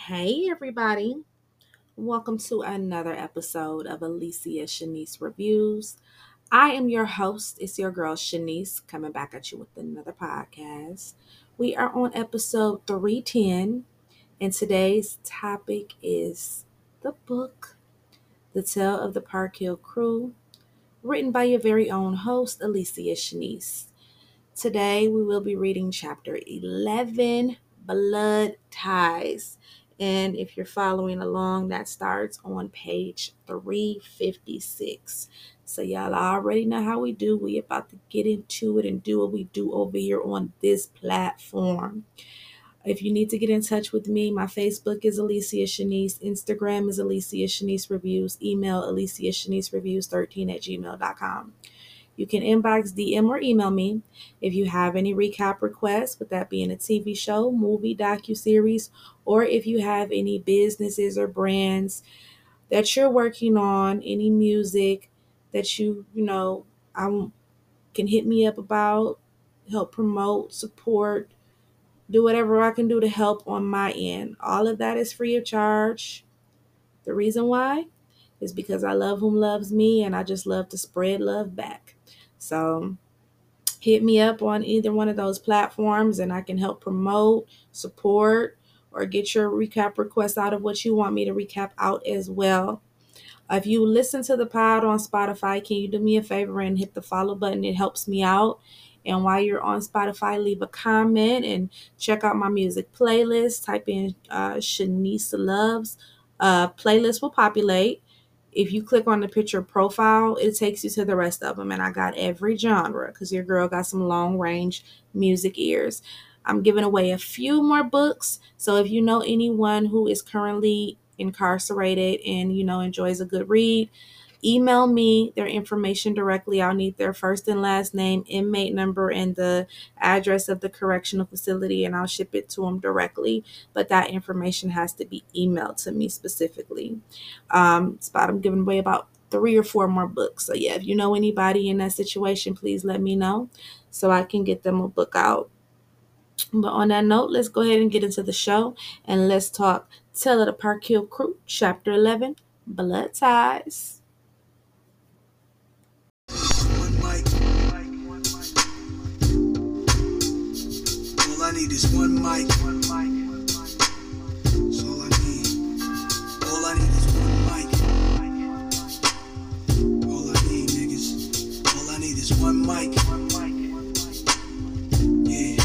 Hey, everybody. Welcome to another episode of Alicia Shanice Reviews. I am your host. It's your girl, Shanice, coming back at you with another podcast. We are on episode 310, and today's topic is the book, The Tale of the Park Hill Crew, written by your very own host, Alicia Shanice. Today we will be reading chapter 11, Blood Ties. And if you're following along, that starts on page 356. So y'all already know how we do. We about to get into it and do what we do over here on this platform. If you need to get in touch with me, my Facebook is Alicia Shanice. Instagram is Alicia Shanice Reviews. Email Alicia Shanice Reviews 13 at gmail.com. You can inbox, DM, or email me if you have any recap requests, with that being a TV show, movie, docuseries, or if you have any businesses or brands that you're working on, any music that I can hit me up about, help promote, support, do whatever I can do to help on my end. All of that is free of charge. The reason why is because I love whom loves me, and I just love to spread love back. So hit me up on either one of those platforms and I can help promote, support, or get your recap requests out of what you want me to recap out as well. If you listen to the pod on Spotify, can you do me a favor and hit the follow button? It helps me out. And while you're on Spotify, leave a comment and check out my music playlist. Type in Shanice Loves. Playlist will populate. If you click on the picture profile, it takes you to the rest of them. And I got every genre because your girl got some long range music ears. I'm giving away a few more books. So if you know anyone who is currently incarcerated and, enjoys a good read, email me their information directly. I'll need their first and last name, inmate number, and the address of the correctional facility, and I'll ship it to them directly. But that information has to be emailed to me specifically. I'm giving away about 3 or 4 more books. So yeah, if you know anybody in that situation, please let me know so I can get them a book out. But on that note, let's go ahead and get into the show and let's talk Tale of the Park Hill Crew, Chapter 11, Blood Ties. One mic. All I need is one mic. That's all I need. All I need is one mic. All I need, niggas. All I need is one mic. Yeah.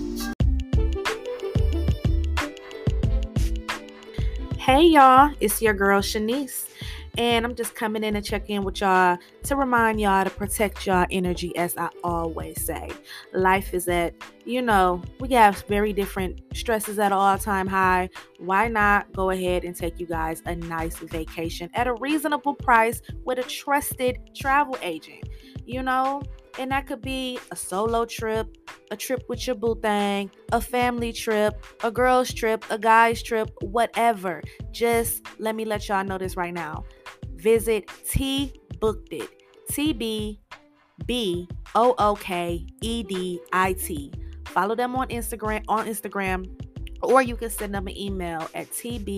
Hey y'all, it's your girl Shanice, and I'm just coming in to check in with y'all to remind y'all to protect y'all energy, as I always say. Life is we have very different stresses at an all-time high. Why not go ahead and take you guys a nice vacation at a reasonable price with a trusted travel agent, And that could be a solo trip, a trip with your boo thing, a family trip, a girl's trip, a guy's trip, whatever. Just let me let y'all know this right now. Visit TBookedIt, TBBOOKEDIT. Follow them on Instagram, or you can send them an email at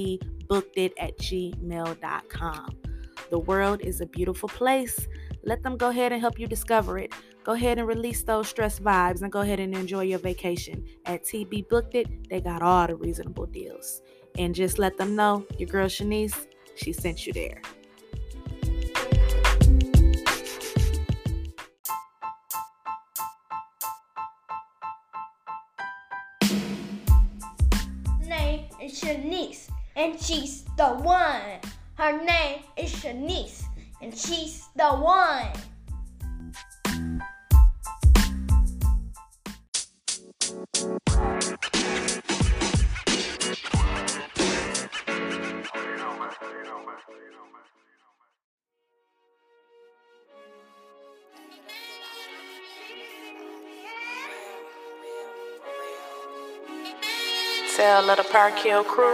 tbbookedit@gmail.com. The world is a beautiful place. Let them go ahead and help you discover it. Go ahead and release those stress vibes and go ahead and enjoy your vacation. At TB Booked It, they got all the reasonable deals. And just let them know your girl Shanice, she sent you there. Her name is Shanice, and she's the one. Her name is Shanice, and she's the one. Tale of the Park Hill Crew,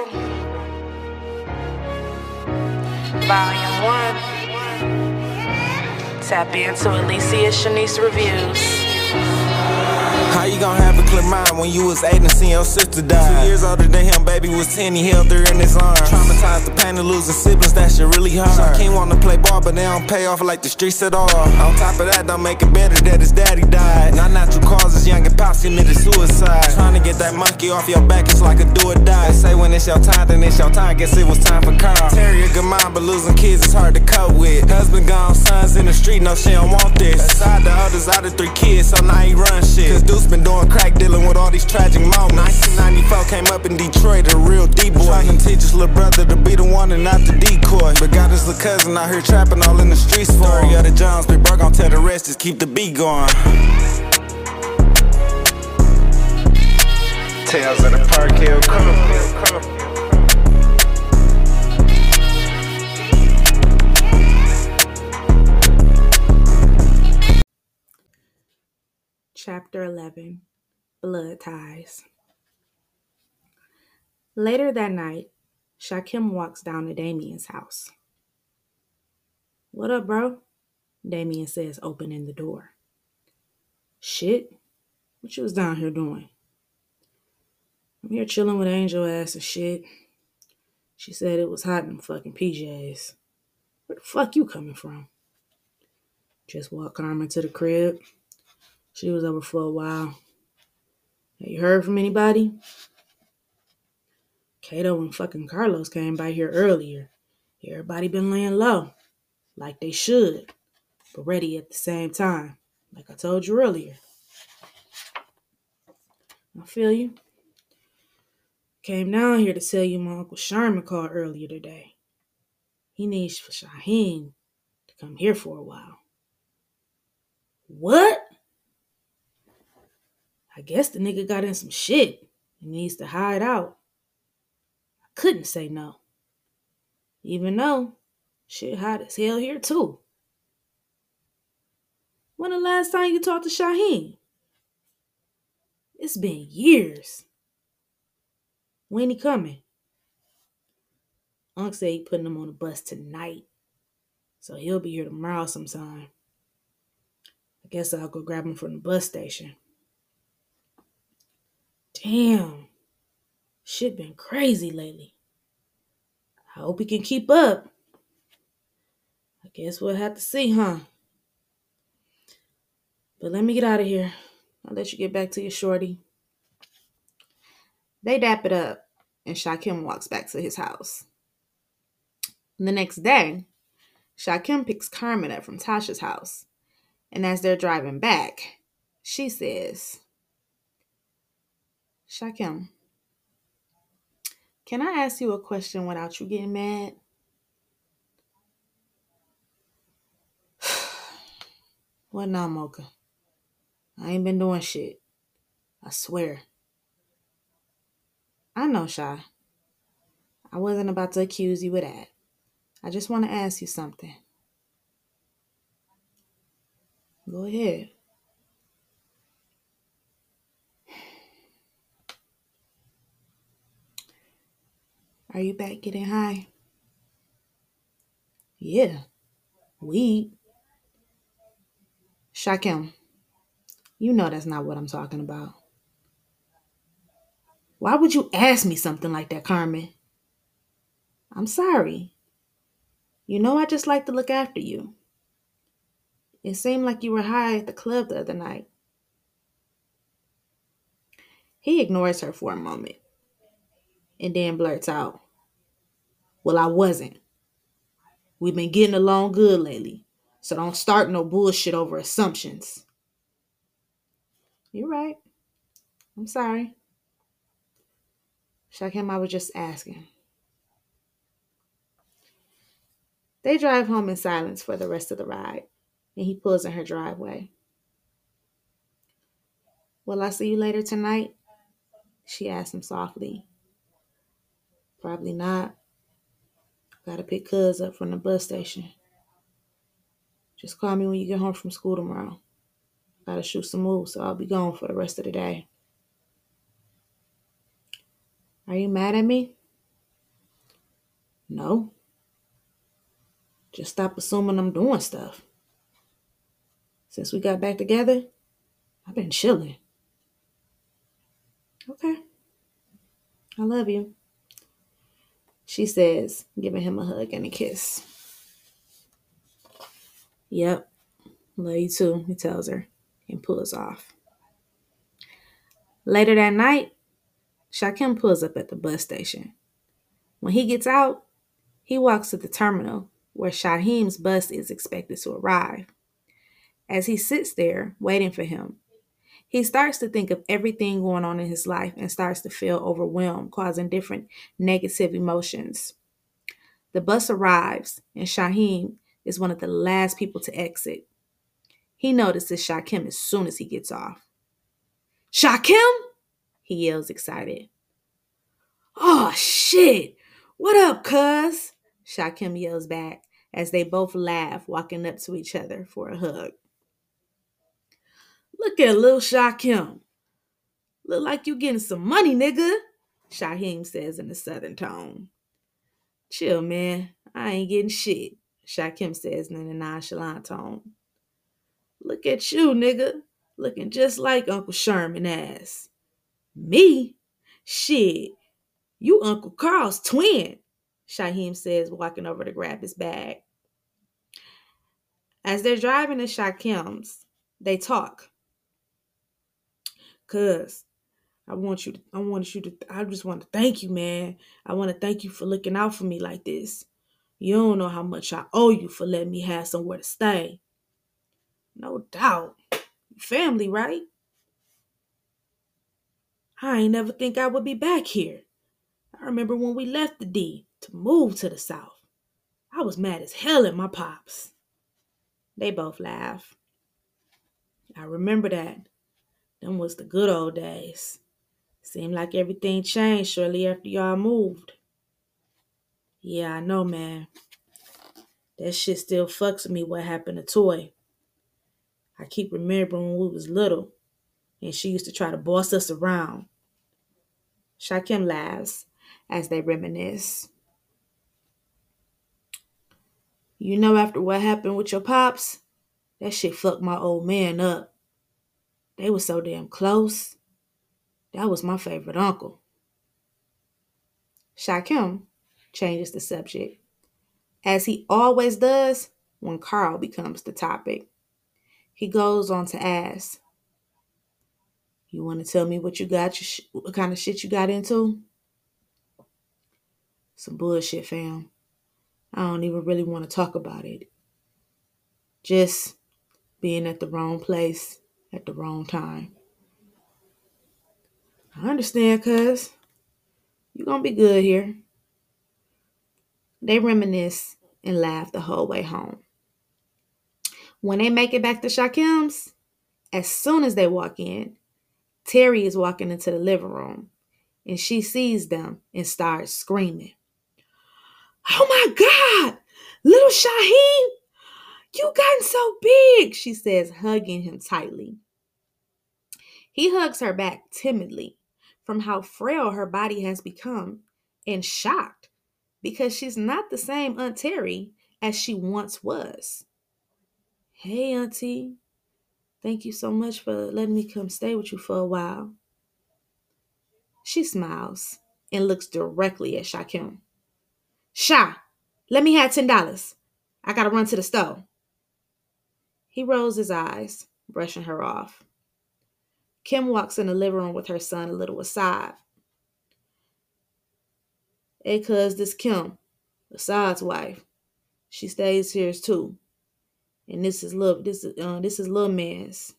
Volume 1. Tap into Alicia Shanice Reviews. How you gon' have a clear mind when you was 8 and seen your sister die? 2 years older than him, baby was 10, he held her in his arms. Traumatized the pain of losing siblings, that shit really hard. Shaquem wanna play ball, but they don't pay off like the streets at all. On top of that, don't make it better that his daddy died. Not natural causes, young and pops committed suicide. Trying to get that monkey off your back, it's like a do or die. They say when it's your time, then it's your time, guess it was time for Carl. Terry a good mind, but losing kids is hard to cope with. Husband gone, sons in the street, no she don't want this. Aside the others out of 3 kids, so now he run shit. Cause Deuce been doing crack dealing with all these tragic moments. 1994 came up in Detroit, a real D-boy. Trying to teach his little brother to be the one and not the decoy. But got his little cousin out here trapping all in the streets for him. Story of the Jones, Big Bird gon' tell the rest, just keep the beat going. Tales of the Park Hill Crew. Chapter 11, Blood Ties. Later that night, Shaquem walks down to Damien's house. "What up, bro?" Damien says, opening the door. "Shit, what you was down here doing?" "I'm here chilling with Angel ass and shit. She said it was hot in them fucking PJs. Where the fuck you coming from?" "Just walked Carmen to the crib. She was over for a while." "Have you heard from anybody?" "Kato and fucking Carlos came by here earlier. Everybody been laying low, like they should, but ready at the same time, like I told you earlier." "I feel you. Came down here to tell you my Uncle Sherman called earlier today. He needs for Shaheen to come here for a while." "What?" "I guess the nigga got in some shit and needs to hide out." I couldn't say no. Even though shit hot as hell here too. "When the last time you talked to Shaheen?" "It's been years." "When he coming?" "Unc said he putting him on the bus tonight, so he'll be here tomorrow sometime. I guess I'll go grab him from the bus station." "Damn, shit been crazy lately. I hope he can keep up. I guess we'll have to see, huh? But let me get out of here. I'll let you get back to your shorty." They dap it up, and Shaquem walks back to his house. The next day, Shaquem picks Carmen up from Tasha's house, and as they're driving back, she says, "Shaquem, can I ask you a question without you getting mad?" "What now, Mocha? I ain't been doing shit. I swear." "I know, Sha. I wasn't about to accuse you of that. I just want to ask you something." "Go ahead." "Are you back getting high?" "Yeah, weed." "Shaquem, you know that's not what I'm talking about." "Why would you ask me something like that, Carmen?" "I'm sorry. You know I just like to look after you. It seemed like you were high at the club the other night." He ignores her for a moment and then blurts out, "Well, I wasn't. We've been getting along good lately, so don't start no bullshit over assumptions." "You're right. I'm sorry." Shaquem, I was just asking." They drive home in silence for the rest of the ride, and he pulls in her driveway. "Will I see you later tonight?" she asks him softly. "Probably not. Gotta pick Cuz up from the bus station. Just call me when you get home from school tomorrow. Gotta shoot some moves, so I'll be gone for the rest of the day." "Are you mad at me?" "No. Just stop assuming I'm doing stuff. Since we got back together, I've been chilling. Okay. I love you. She says, giving him a hug and a kiss. Yep. Love you too, he tells her and pulls off. Later that night, Shakim pulls up at the bus station. When he gets out, he walks to the terminal where Shaheem's bus is expected to arrive. As he sits there waiting for him, he starts to think of everything going on in his life and starts to feel overwhelmed, causing different negative emotions. The bus arrives, and Shaheem is one of the last people to exit. He notices Shakim as soon as he gets off. Shakim! He yells excited. Oh, shit! What up, cuz? Shakim yells back as they both laugh, walking up to each other for a hug. Look at little Shakim. Look like you getting some money, nigga, Shaheem says in a southern tone. Chill, man. I ain't getting shit, Shakim says in a nonchalant tone. Look at you, nigga. Looking just like Uncle Sherman ass. Me? Shit. You Uncle Carl's twin, Shaheem says, walking over to grab his bag. As they're driving to Shakim's, they talk. Cuz, I just want to thank you, man. I want to thank you for looking out for me like this. You don't know how much I owe you for letting me have somewhere to stay. No doubt. Family, right? I ain't never think I would be back here. I remember when we left the D to move to the South. I was mad as hell at my pops. They both laugh. I remember that. Them was the good old days. Seemed like everything changed shortly after y'all moved. Yeah, I know, man. That shit still fucks with me what happened to Toy. I keep remembering when we was little and she used to try to boss us around. Shakim laughs as they reminisce. You know, after what happened with your pops, that shit fucked my old man up. They were so damn close. That was my favorite uncle. Shakim changes the subject, as he always does when Carl becomes the topic. He goes on to ask, you want to tell me what you got, what kind of shit you got into? Some bullshit, fam. I don't even really want to talk about it. Just being at the wrong place at the wrong time. I understand, cuz. You gonna be good here. They reminisce and laugh the whole way home. When they make it back to Shakim's, as soon as they walk in, Terry is walking into the living room and she sees them and starts screaming. Oh my God! Little Shaheem! You gotten so big, she says, hugging him tightly. He hugs her back timidly from how frail her body has become and shocked because she's not the same Aunt Terry as she once was. Hey, Auntie. Thank you so much for letting me come stay with you for a while. She smiles and looks directly at Shakim. Sha, let me have $10. I gotta run to the store. He rolls his eyes, brushing her off. Kim walks in the living room with her son a little aside. Hey, cuz, this Kim, Assad's wife. She stays here too. And this is little man's.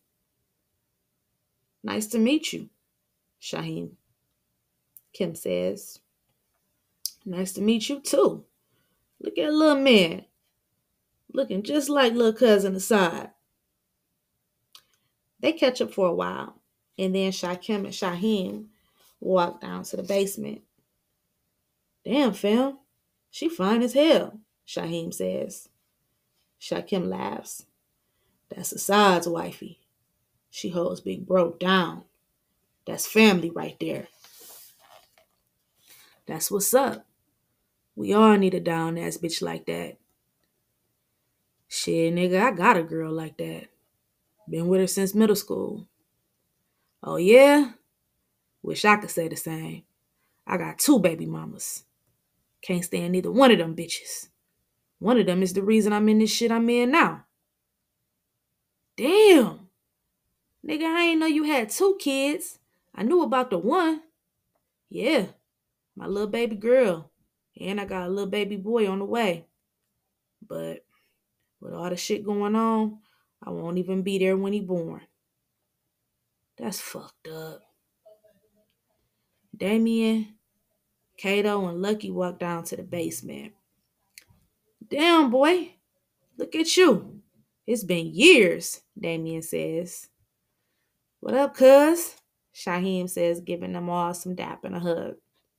Nice to meet you, Shaheem. Kim says. Nice to meet you too. Look at little man. Looking just like little cousin Assad. They catch up for a while. And then Shakim and Shaheem walk down to the basement. Damn, fam. She fine as hell, Shaheem says. Shakim laughs. That's Assad's wifey. She holds Big Bro down. That's family right there. That's what's up. We all need a down-ass bitch like that. Shit, nigga, I got a girl like that. Been with her since middle school. Oh, yeah? Wish I could say the same. I got 2 baby mamas. Can't stand neither one of them bitches. One of them is the reason I'm in this shit I'm in now. Damn. Nigga, I ain't know you had 2 kids. I knew about the one. Yeah, my little baby girl. And I got a little baby boy on the way. But with all the shit going on, I won't even be there when he born. That's fucked up. Damien, Kato, and Lucky walked down to the basement. Damn, boy. Look at you. It's been years, Damien says. What up, cuz? Shaheem says, giving them all some dap and a hug.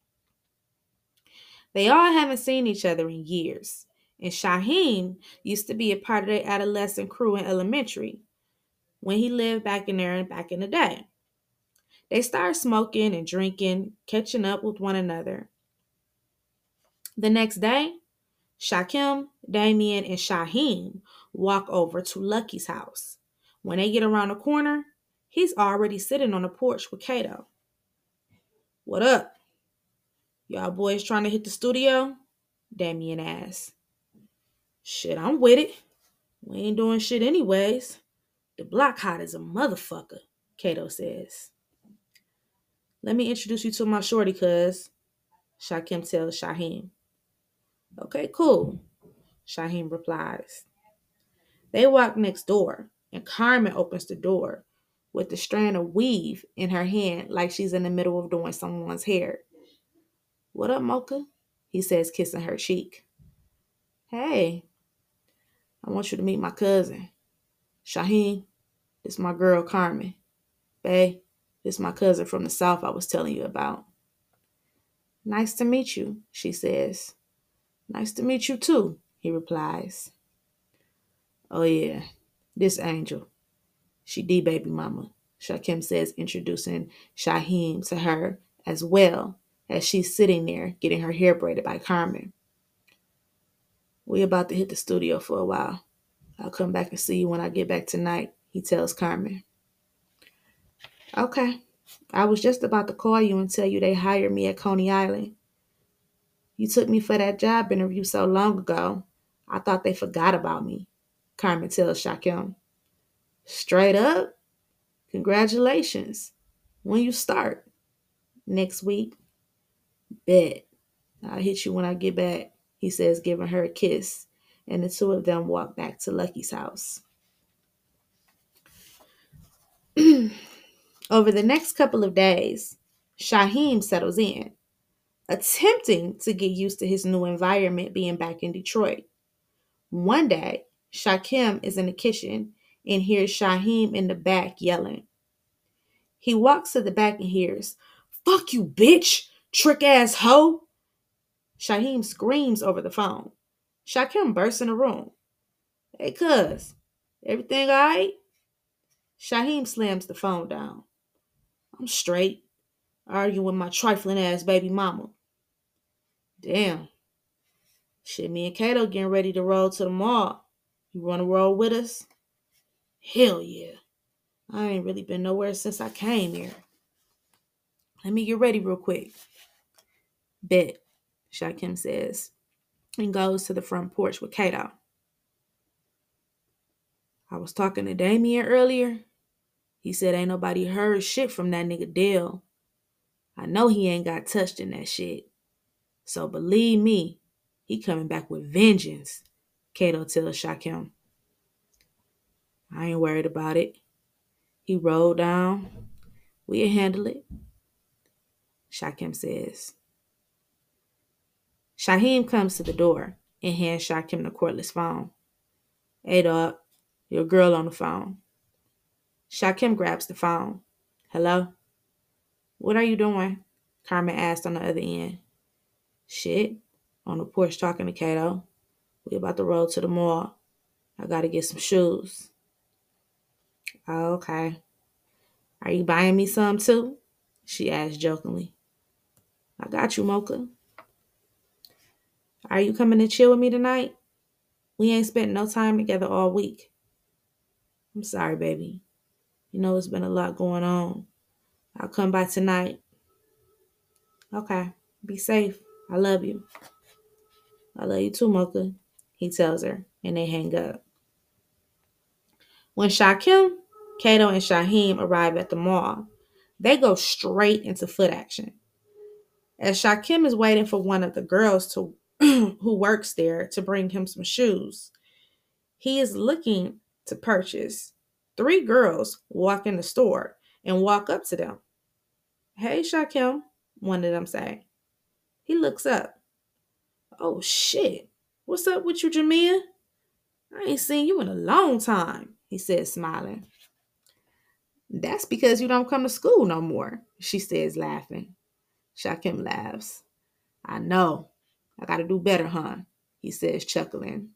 They all haven't seen each other in years. And Shaheem used to be a part of their adolescent crew in elementary when he lived back in there and back in the day. They started smoking and drinking, catching up with one another. The next day, Shakim, Damien, and Shaheem walk over to Lucky's house. When they get around the corner, he's already sitting on the porch with Kato. What up? Y'all boys trying to hit the studio? Damien asks. Shit, I'm with it. We ain't doing shit anyways. The block hot as a motherfucker, Kato says. Let me introduce you to my shorty, cuz, Shakim tells Shaheem. Okay, cool, Shaheem replies. They walk next door, and Carmen opens the door with a strand of weave in her hand like she's in the middle of doing someone's hair. What up, Mocha? He says, kissing her cheek. Hey, I want you to meet my cousin. Shaheem, this my girl Carmen. Bae, this my cousin from the South I was telling you about. Nice to meet you, she says. Nice to meet you too, he replies. Oh yeah, this Angel. She D baby mama, Shakim says, introducing Shaheem to her as well as she's sitting there getting her hair braided by Carmen. We about to hit the studio for a while. I'll come back and see you when I get back tonight, he tells Carmen. Okay. I was just about to call you and tell you they hired me at Coney Island. You took me for that job interview so long ago, I thought they forgot about me, Carmen tells Shakim. Straight up? Congratulations. When you start? Next week? Bet. I'll hit you when I get back, he says, giving her a kiss, and the 2 of them walk back to Lucky's house. Over the next couple of days, Shaheem settles in, attempting to get used to his new environment being back in Detroit. One day, Shakim is in the kitchen and hears Shaheem in the back yelling. He walks to the back and hears, "Fuck you, bitch! Trick-ass hoe!" Shaheem screams over the phone. Shakim bursts in the room. Hey, cuz, everything all right? Shaheem slams the phone down. I'm straight, arguing with my trifling ass baby mama. Damn. Shit, me and Kato getting ready to roll to the mall. You wanna roll with us? Hell yeah. I ain't really been nowhere since I came here. Let me get ready real quick. Bet, Shakim says, and goes to the front porch with Kato. I was talking to Damien earlier. He said ain't nobody heard shit from that nigga Dale. I know he ain't got touched in that shit. So believe me, he coming back with vengeance, Kato tells Shakim. I ain't worried about it. He rolled down. We'll handle it, Shakim says. Shaheem comes to the door and hands Shakim the cordless phone. Hey, dog, your girl on the phone. Shakim grabs the phone. Hello? What are you doing? Carmen asked on the other end. Shit, on the porch talking to Kato. We about to roll to the mall. I gotta get some shoes. Oh, okay. Are you buying me some too? She asked jokingly. I got you, Mocha. Are you coming to chill with me tonight? We ain't spent no time together all week. I'm sorry, baby. You know it's been a lot going on. I'll come by tonight. Okay. Be safe. I love you. I love you too, Mocha, he tells her, and they hang up. When Shakim, Kato, and Shaheem arrive at the mall, they go straight into foot action. As Shakim is waiting for one of the girls to who works there to bring him some shoes, he is looking to purchase. Three girls walk in the store and walk up to them. Hey, Shakim, one of them say. He looks up. Oh, shit. What's up with you, Jamia? I ain't seen you in a long time, he says, smiling. That's because you don't come to school no more, she says, laughing. Shakim laughs. I know. I gotta do better, huh? He says, chuckling.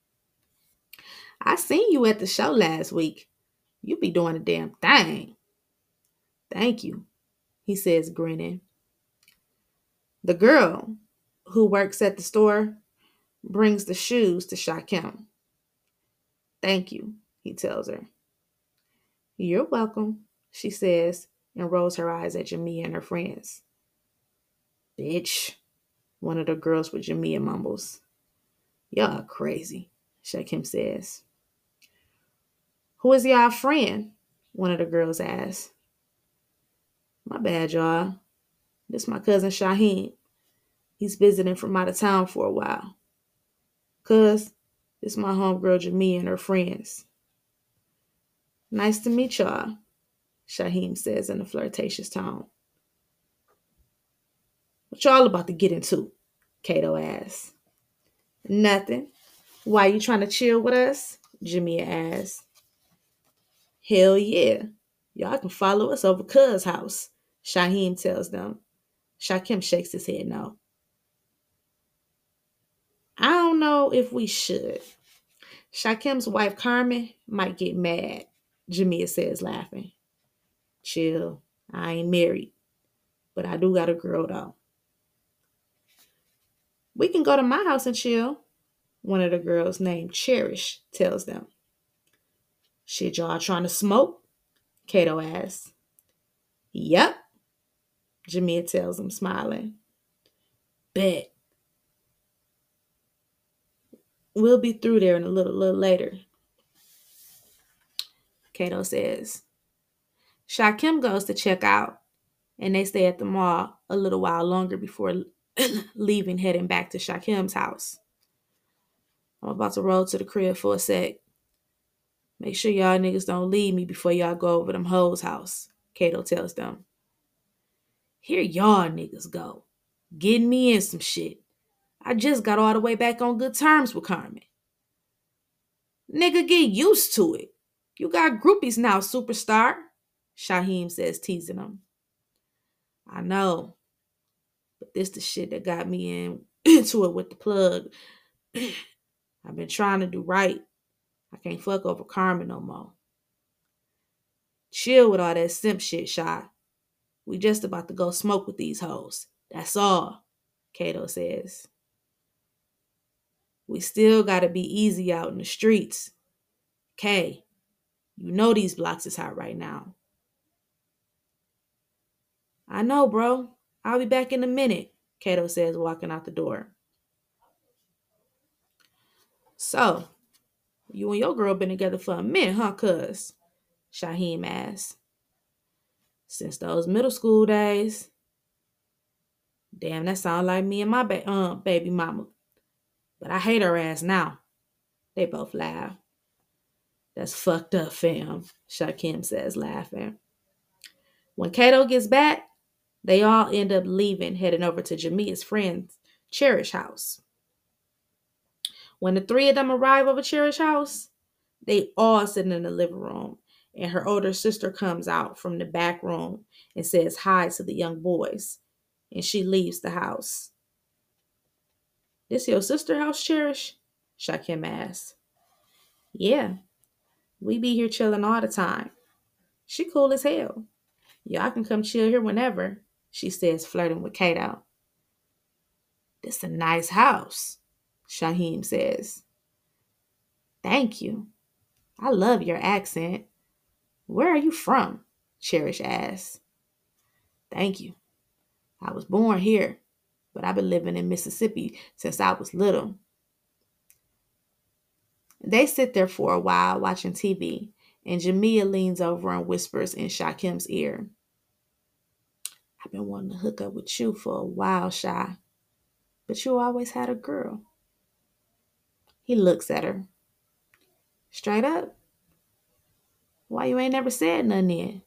I seen you at the show last week. You be doing a damn thing. Thank you, he says, grinning. The girl who works at the store brings the shoes to Shakim. Thank you, he tells her. You're welcome, she says, and rolls her eyes at Jamia and her friends. Bitch, one of the girls with Jamia mumbles. Y'all crazy, Shakim says. Who is y'all friend? One of the girls asks. My bad, y'all. This my cousin Shaheem. He's visiting from out of town for a while. Cuz, this my homegirl Jamia and her friends. Nice to meet y'all, Shaheem says in a flirtatious tone. What y'all about to get into? Kato asks. Nothing. Why you trying to chill with us? Jamia asks. Hell yeah. Y'all can follow us over Cuz house, Shaheem tells them. Shakim shakes his head no. I don't know if we should. Shakim's wife Carmen might get mad, Jamia says, laughing. Chill. I ain't married, but I do got a girl though. We can go to my house and chill, one of the girls named Cherish tells them. Shit, y'all trying to smoke? Kato asks. Yep, Jamia tells him, smiling. Bet. We'll be through there in a little later, Kato says. Shakim goes to check out, and they stay at the mall a little while longer before leaving, heading back to Shakim's house. I'm about to roll to the crib for a sec. Make sure y'all niggas don't leave me before y'all go over them hoes' house, Kato tells them. Here y'all niggas go. Getting me in some shit. I just got all the way back on good terms with Carmen. Nigga, get used to it. You got groupies now, superstar, Shaheem says, teasing him. I know. But this the shit that got me into it with the plug. I've been trying to do right. I can't fuck over Carmen no more. Chill with all that simp shit, Shy. We just about to go smoke with these hoes. That's all, Kato says. We still gotta be easy out in the streets. Kay, you know these blocks is hot right now. I know, bro. I'll be back in a minute, Kato says, walking out the door. So, you and your girl been together for a minute, huh, cuz? Shaheem asks. Since those middle school days. Damn, that sounds like me and my baby mama. But I hate her ass now. They both laugh. That's fucked up, fam, Shakim says, laughing. When Kato gets back, they all end up leaving, heading over to Jamia's friend's Cherish house. When the three of them arrive over Cherish house, they all sit in the living room, and her older sister comes out from the back room and says hi to the young boys, and she leaves the house. This your sister house, Cherish? Shakim asks. Yeah, we be here chilling all the time. She cool as hell. Y'all can come chill here whenever, she says, flirting with Kato. This a nice house, Shaheem says. Thank you. I love your accent. Where are you from? Cherish asks. Thank you. I was born here, but I've been living in Mississippi since I was little. They sit there for a while watching TV, and Jamia leans over and whispers in Shakim's ear, I've been wanting to hook up with you for a while, Shy, but you always had a girl. He looks at her. Straight up, why you ain't never said nothing then?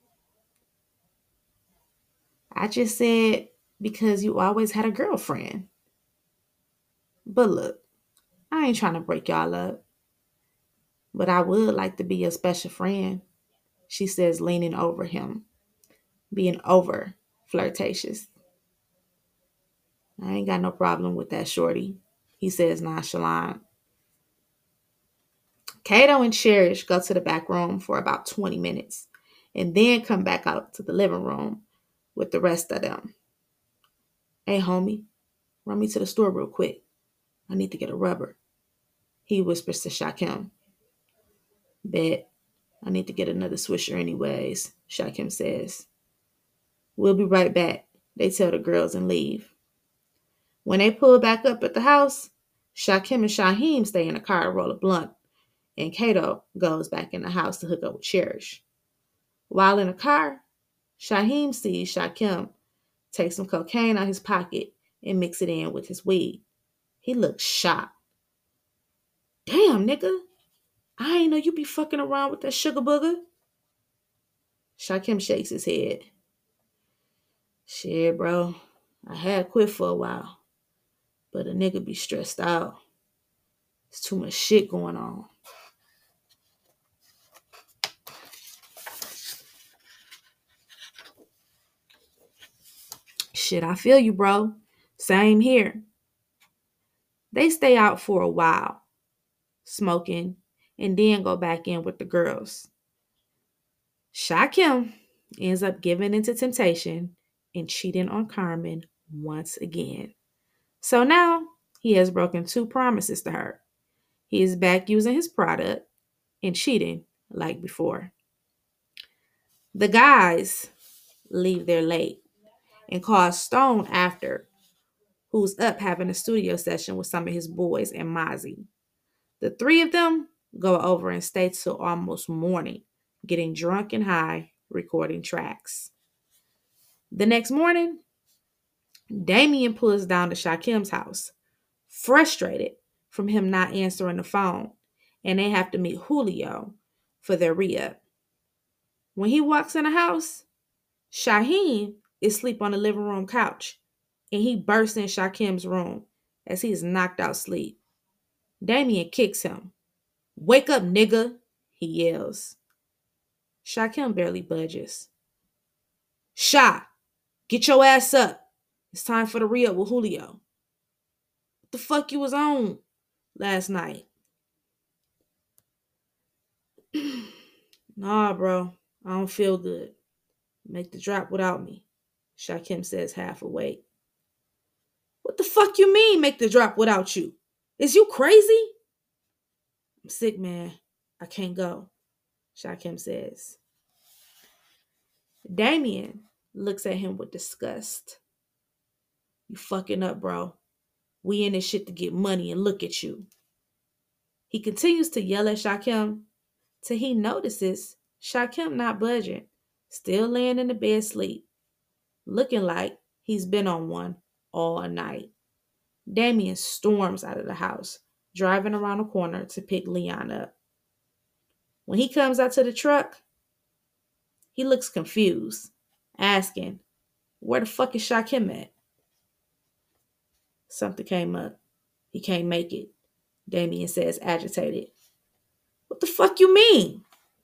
I just said because you always had a girlfriend. But look, I ain't trying to break y'all up, but I would like to be your special friend, she says, leaning over him, being over flirtatious. I ain't got no problem with that, shorty, he says nonchalant. Kato and Cherish go to the back room for about 20 minutes and then come back out to the living room with the rest of them. Hey, homie, run me to the store real quick. I need to get a rubber, he whispers to Shakim. Bet. I need to get another swisher anyways, Shakim says. We'll be right back, they tell the girls and leave. When they pull back up at the house, Shakim and Shaheem stay in the car and roll a blunt, and Kato goes back in the house to hook up with Cherish. While in the car, Shaheem sees Shakim take some cocaine out his pocket and mix it in with his weed. He looks shocked. Damn, nigga. I ain't know you be fucking around with that sugar booger. Shakim shakes his head. Shit, bro. I had quit for a while, but a nigga be stressed out. There's too much shit going on. Shit, I feel you, bro. Same here. They stay out for a while, smoking, and then go back in with the girls. Shakim ends up giving into temptation and cheating on Carmen once again. So now he has broken 2 promises to her. He is back using his product and cheating like before. The guys leave there late and call Stone after, who's up having a studio session with some of his boys and Mozzie. The 3 of them go over and stay till almost morning, getting drunk and high, recording tracks. The next morning, Damien pulls down to Shakim's house, frustrated from him not answering the phone, and they have to meet Julio for their re-up. When he walks in the house, Shaheem is asleep on the living room couch, and he bursts in Shakim's room as he is knocked out asleep. Damien kicks him. Wake up, nigga, he yells. Shakim barely budges. Sha, get your ass up. It's time for the re-up with Julio. What the fuck you was on last night? Nah, bro, I don't feel good. Make the drop without me, Shakim says half awake. What the fuck you mean, make the drop without you? Is you crazy? I'm sick, man. I can't go, Shakim says. Damien looks at him with disgust. You fucking up, bro. We in this shit to get money and look at you. He continues to yell at Shakim till he notices Shakim not budging, still laying in the bed asleep, looking like he's been on one all night. Damien storms out of the house, driving around the corner to pick Leon up. When he comes out to the truck, he looks confused, asking, where the fuck is Shakim at? Something came up. He can't make it, Damien says, agitated. What the fuck you mean?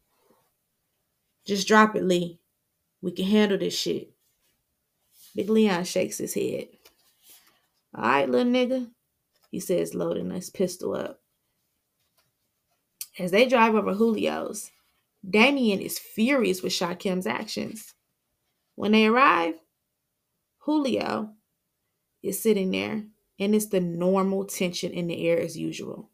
Just drop it, Lee. We can handle this shit. Big Leon shakes his head. All right, little nigga, he says, loading his pistol up. As they drive over Julio's, Damien is furious with Shakim's actions. When they arrive, Julio is sitting there, and it's the normal tension in the air as usual.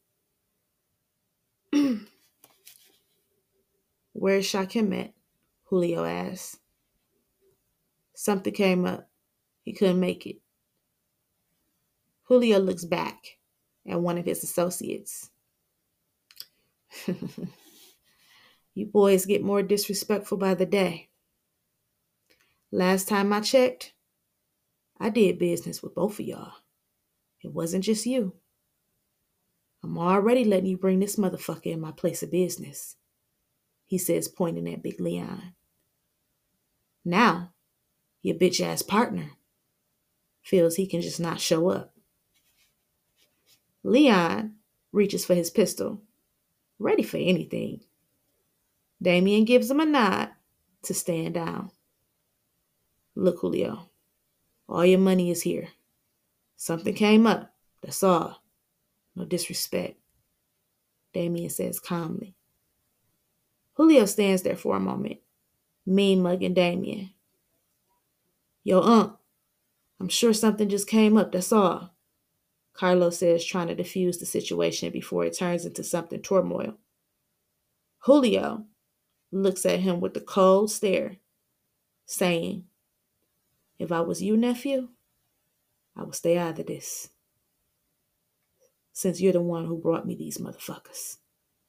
Where's Shakim at? Julio asks. Something came up. He couldn't make it. Julio looks back at one of his associates. You boys get more disrespectful by the day. Last time I checked, I did business with both of y'all. It wasn't just you. I'm already letting you bring this motherfucker in my place of business, he says, pointing at Big Leon. Now, your bitch-ass partner feels he can just not show up. Leon reaches for his pistol, ready for anything. Damien gives him a nod to stand down. Look, Julio, all your money is here. Something came up, that's all. No disrespect, Damien says calmly. Julio stands there for a moment, mean mugging Damien. Yo, I'm sure something just came up, that's all, Carlos says, trying to defuse the situation before it turns into something turmoil. Julio looks at him with a cold stare, saying, if I was you, nephew, I would stay out of this, since you're the one who brought me these motherfuckers.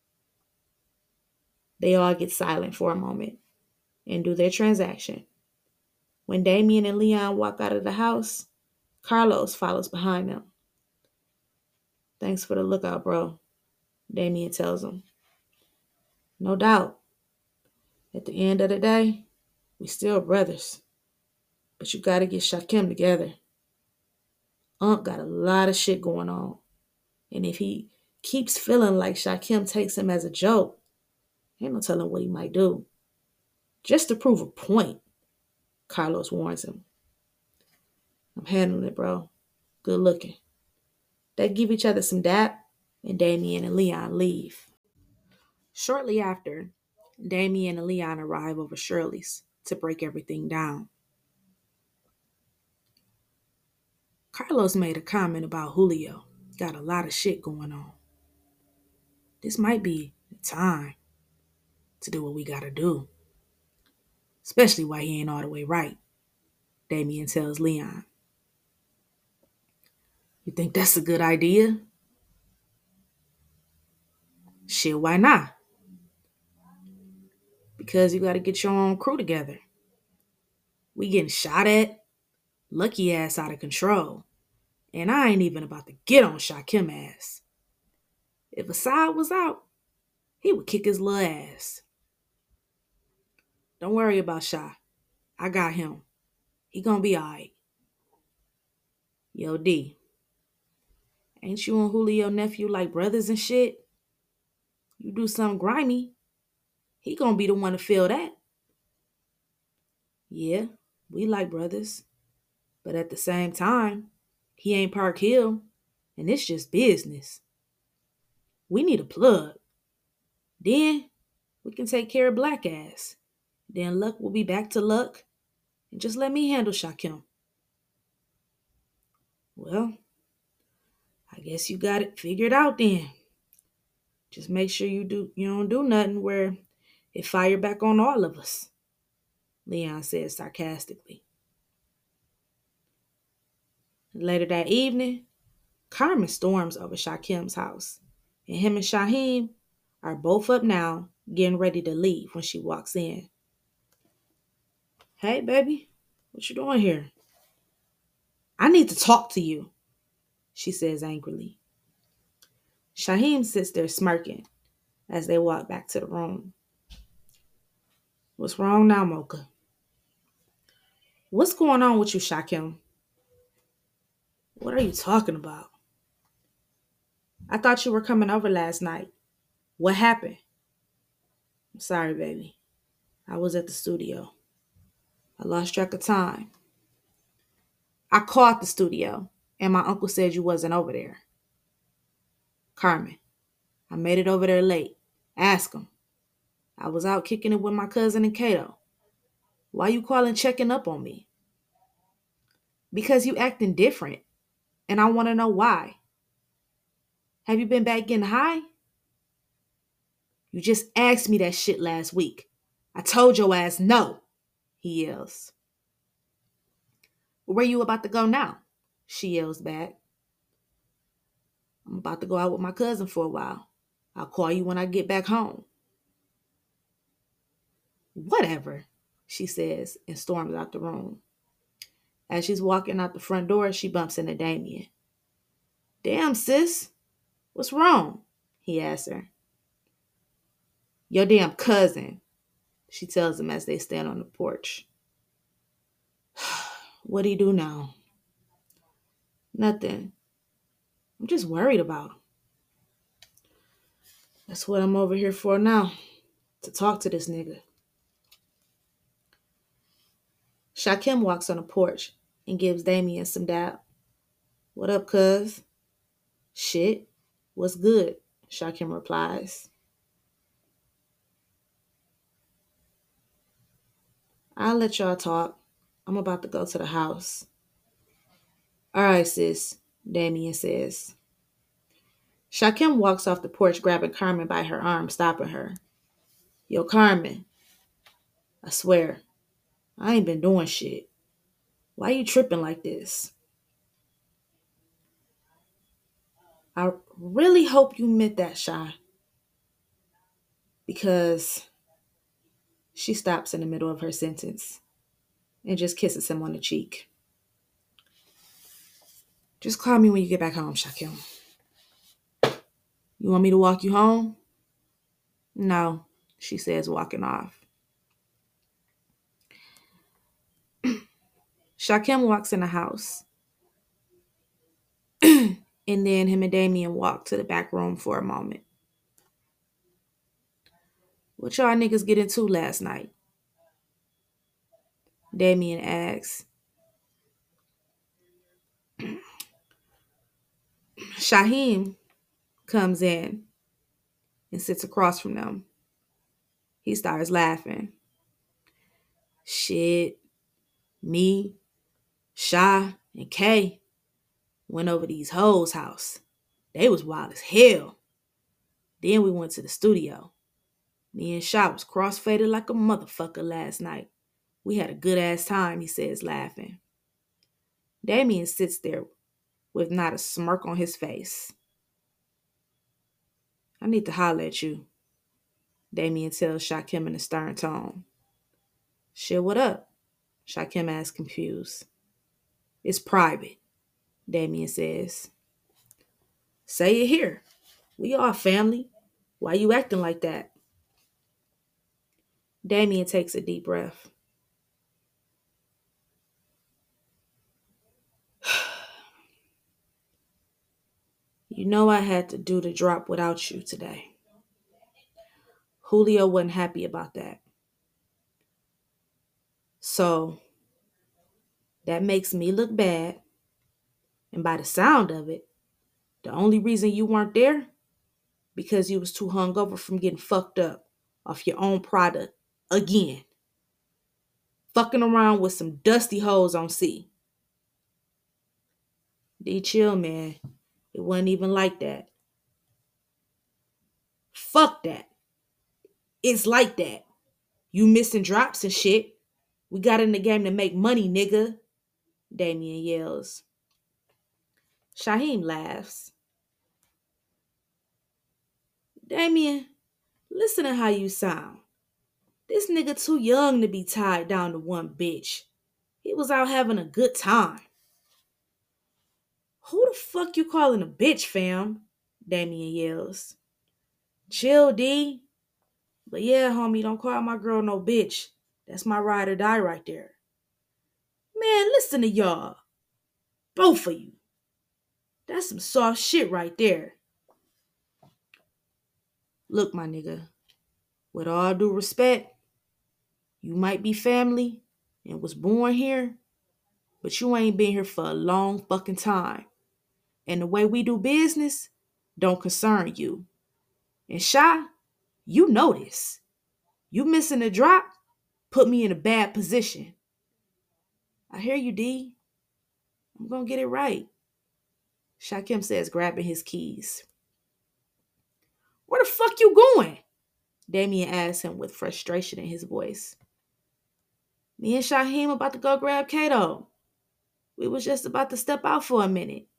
They all get silent for a moment and do their transaction. When Damien and Leon walk out of the house, Carlos follows behind them. Thanks for the lookout, bro, Damien tells him. No doubt. At the end of the day, we still brothers. But you gotta get Shakim together. Got a lot of shit going on. And if he keeps feeling like Shakim takes him as a joke, ain't no telling what he might do. Just to prove a point, Carlos warns him. I'm handling it, bro. Good looking. They give each other some dap, and Damien and Leon leave. Shortly after, Damien and Leon arrive over Shirley's to break everything down. Carlos made a comment about Julio. Got a lot of shit going on. This might be the time to do what we gotta do. Especially while he ain't all the way right, Damien tells Leon. You think that's a good idea? Shit, why not? Because you gotta get your own crew together. We getting shot at, lucky ass out of control. And I ain't even about to get on Shakim ass. If Assad was out, he would kick his little ass. Don't worry about Shah. I got him. He gonna be alright. Yo, D. Ain't you and Julio nephew like brothers and shit? You do something grimy, he gonna be the one to feel that. Yeah, we like brothers. But at the same time, he ain't Park Hill, and it's just business. We need a plug. Then we can take care of Black Ass. Then luck will be back to luck, and just let me handle Shakim. Well, I guess you got it figured out then. Just make sure you don't do nothing where it fire back on all of us, Leon said sarcastically. Later that evening, Carmen storms over Shakim's house, and him and Shaheem are both up now, getting ready to leave when she walks in. Hey, baby, what you doing here? I need to talk to you, she says angrily. Shaheem sits there smirking as they walk back to the room. What's wrong now, Mocha? What's going on with you, Shakim? What are you talking about? I thought you were coming over last night. What happened? I'm sorry, baby. I was at the studio. I lost track of time. I called the studio, and my uncle said you wasn't over there. Carmen, I made it over there late. Ask him. I was out kicking it with my cousin and Kato. Why you calling checking up on me? Because you acting different, and I want to know why. Have you been back getting high? You just asked me that shit last week. I told your ass no, he yells. Where you about to go now? She yells back. I'm about to go out with my cousin for a while. I'll call you when I get back home. Whatever, she says and storms out the room. As she's walking out the front door, she bumps into Damien. Damn, sis, what's wrong? He asks her. Your damn cousin, she tells him as they stand on the porch. What'd he do now? Nothing. I'm just worried about him. That's what I'm over here for now, to talk to this nigga. Shakim walks on the porch and gives Damien some dap. What up, cuz? Shit. What's good? Shakim replies. I'll let y'all talk. I'm about to go to the house. All right, sis, Damien says. Shakim walks off the porch, grabbing Carmen by her arm, stopping her. Yo, Carmen, I swear, I ain't been doing shit. Why you tripping like this? I really hope you meant that, Sha. Because she stops in the middle of her sentence and just kisses him on the cheek. Just call me when you get back home, Shakim. You want me to walk you home? No, she says, walking off. Shakim walks in the house. And then him and Damien walk to the back room for a moment. What y'all niggas get into last night? Damien asks. Shaheem comes in and sits across from them. He starts laughing. Shit, me, Sha, and Kay went over these hoes' house. They was wild as hell. Then we went to the studio. Me and Sha was cross-faded like a motherfucker last night. We had a good-ass time, he says, laughing. Damien sits there with not a smirk on his face. I need to holler at you, Damien tells Shakim in a stern tone. Shit, what up? Shakim asks, confused. It's private, Damien says. Say it here. We are family. Why you acting like that? Damien takes a deep breath. You know I had to do the drop without you today. Julio wasn't happy about that. So, that makes me look bad. And by the sound of it, the only reason you weren't there, because you was too hungover from getting fucked up off your own product again. Fucking around with some dusty hoes on C. D, chill, man. It wasn't even like that. Fuck that. It's like that. You missing drops and shit. We got in the game to make money, nigga, Damien yells. Shaheem laughs. Damien, listen to how you sound. This nigga too young to be tied down to one bitch. He was out having a good time. Who the fuck you calling a bitch, fam? Damien yells. Chill, D. But yeah, homie, don't call my girl no bitch. That's my ride or die right there. Man, listen to y'all. Both of you. That's some soft shit right there. Look, my nigga. With all due respect, you might be family and was born here, but you ain't been here for a long fucking time. And the way we do business don't concern you. And Sha, you know this. You missing a drop put me in a bad position. I hear you, D. I'm gonna get it right, Shakim says, grabbing his keys. Where the fuck you going? Damien asks him with frustration in his voice. Me and Shaheem about to go grab Kato. We was just about to step out for a minute.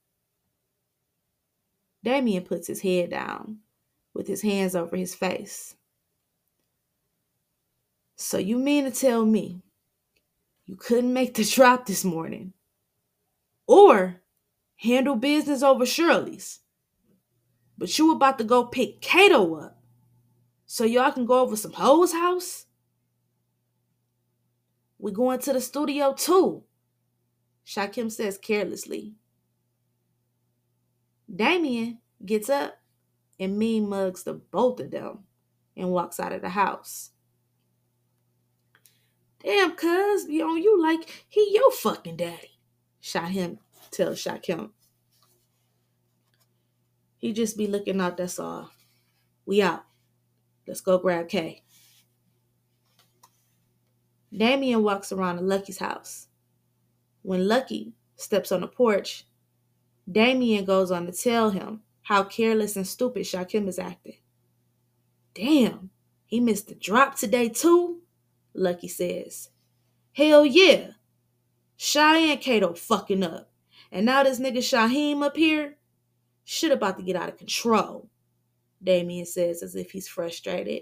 Damien puts his head down with his hands over his face. So you mean to tell me you couldn't make the drop this morning? Or handle business over Shirley's? But you about to go pick Kato up so y'all can go over some hoes house? We going to the studio too, Shakim says carelessly. Damien gets up and mean mugs the both of them and walks out of the house. Damn, cuz, be on you like he your fucking daddy, Shakim tells Shakim. He just be looking out, that's all. We out. Let's go grab Kay. Damien walks around to Lucky's house. When Lucky steps on the porch, Damien goes on to tell him how careless and stupid Shakim is acting. Damn, he missed the drop today too, Lucky says. Hell yeah. Cheyenne and Kato fucking up. And now this nigga Shaheem up here, shit about to get out of control, Damien says as if he's frustrated.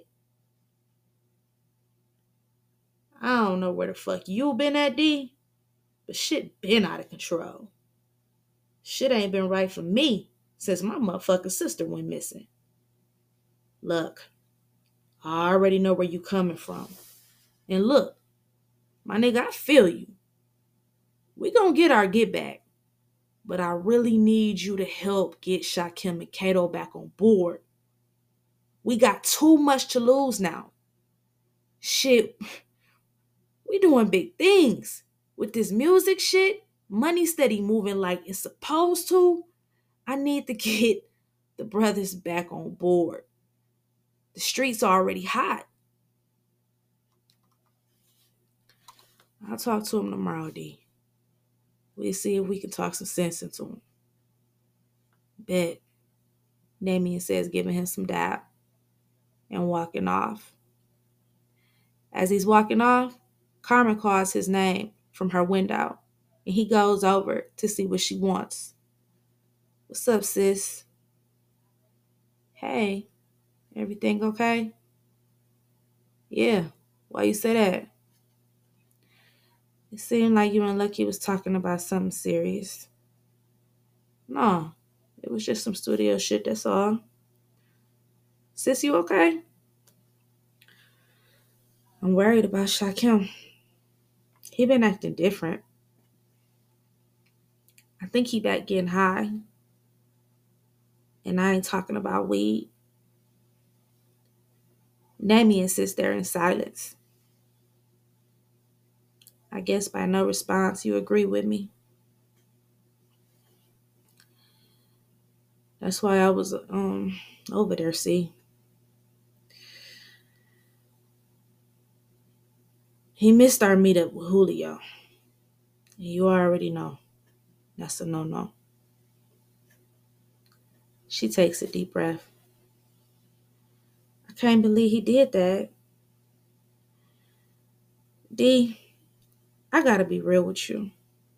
I don't know where the fuck you been at, D, but shit been out of control. Shit ain't been right for me since my motherfucking sister went missing. Look, I already know where you coming from. And look, my nigga, I feel you. We gonna get our get back. But I really need you to help get Shakim and Kato back on board. We got too much to lose now. Shit, we doing big things. With this music shit, money steady moving like it's supposed to. I need to get the brothers back on board. The streets are already hot. I'll talk to him tomorrow, D. We'll see if we can talk some sense into him. Bet, Damien says, giving him some dap and walking off. As he's walking off, Carmen calls his name from her window, and he goes over to see what she wants. What's up, sis? Hey, everything okay? Yeah, why you say that? It seemed like you and Lucky was talking about something serious. No, it was just some studio shit, that's all. Sis, you okay? I'm worried about Shakim. He been acting different. I think he back getting high. And I ain't talking about weed. Damien sits there in silence. I guess by no response you agree with me. That's why I was over there, see. He missed our meetup with Julio. And you already know. That's a no-no. She takes a deep breath. I can't believe he did that. D, I gotta be real with you.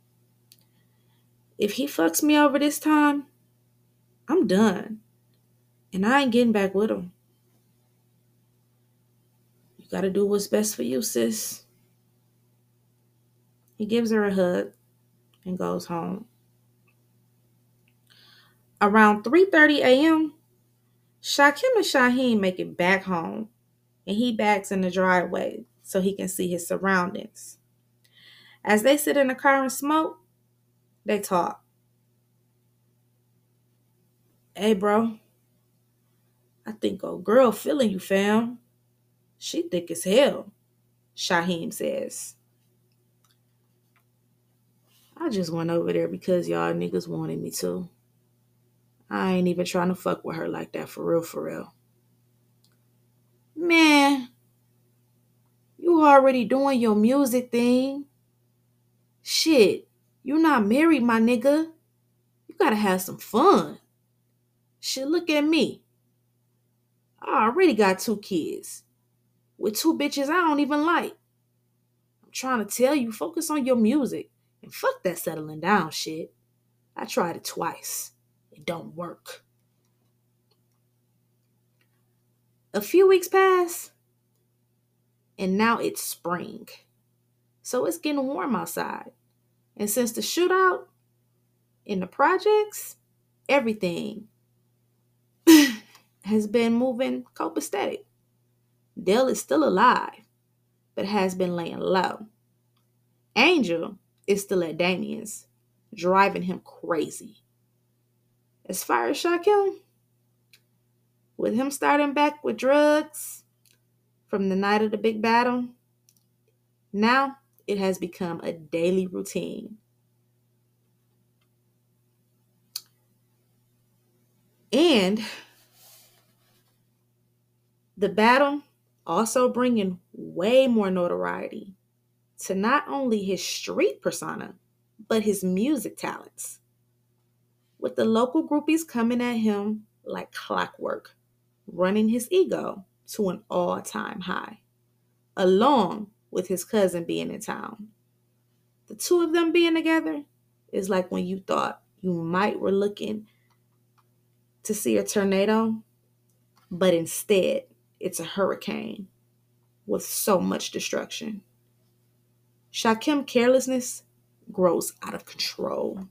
If he fucks me over this time, I'm done. And I ain't getting back with him. You gotta do what's best for you, sis. He gives her a hug and goes home. Around 3:30 a.m., Shakim and Shaheem make it back home, and he backs in the driveway so he can see his surroundings. As they sit in the car and smoke, they talk. Hey, bro, I think old girl feeling you, fam. She thick as hell, Shaheem says. I just went over there because y'all niggas wanted me to. I ain't even trying to fuck with her like that, for real, for real. Man, you already doing your music thing. Shit, you not married, my nigga. You gotta have some fun. Shit, look at me. I already got 2 kids. With 2 bitches I don't even like. I'm trying to tell you, focus on your music. And fuck that settling down shit. I tried it twice. It don't work. A few weeks pass, and now it's spring. So it's getting warm outside. And since the shootout in the projects, everything has been moving copacetic. Dale is still alive, but has been laying low. Angel is still at Damien's, driving him crazy. As far as Shaquem, with him starting back with drugs from the night of the big battle, now it has become a daily routine. And the battle also bringing way more notoriety to not only his street persona, but his music talents. With the local groupies coming at him like clockwork, running his ego to an all-time high, along with his cousin being in town. The two of them being together is like when you thought you might were looking to see a tornado, but instead it's a hurricane with so much destruction. Shaquem carelessness grows out of control.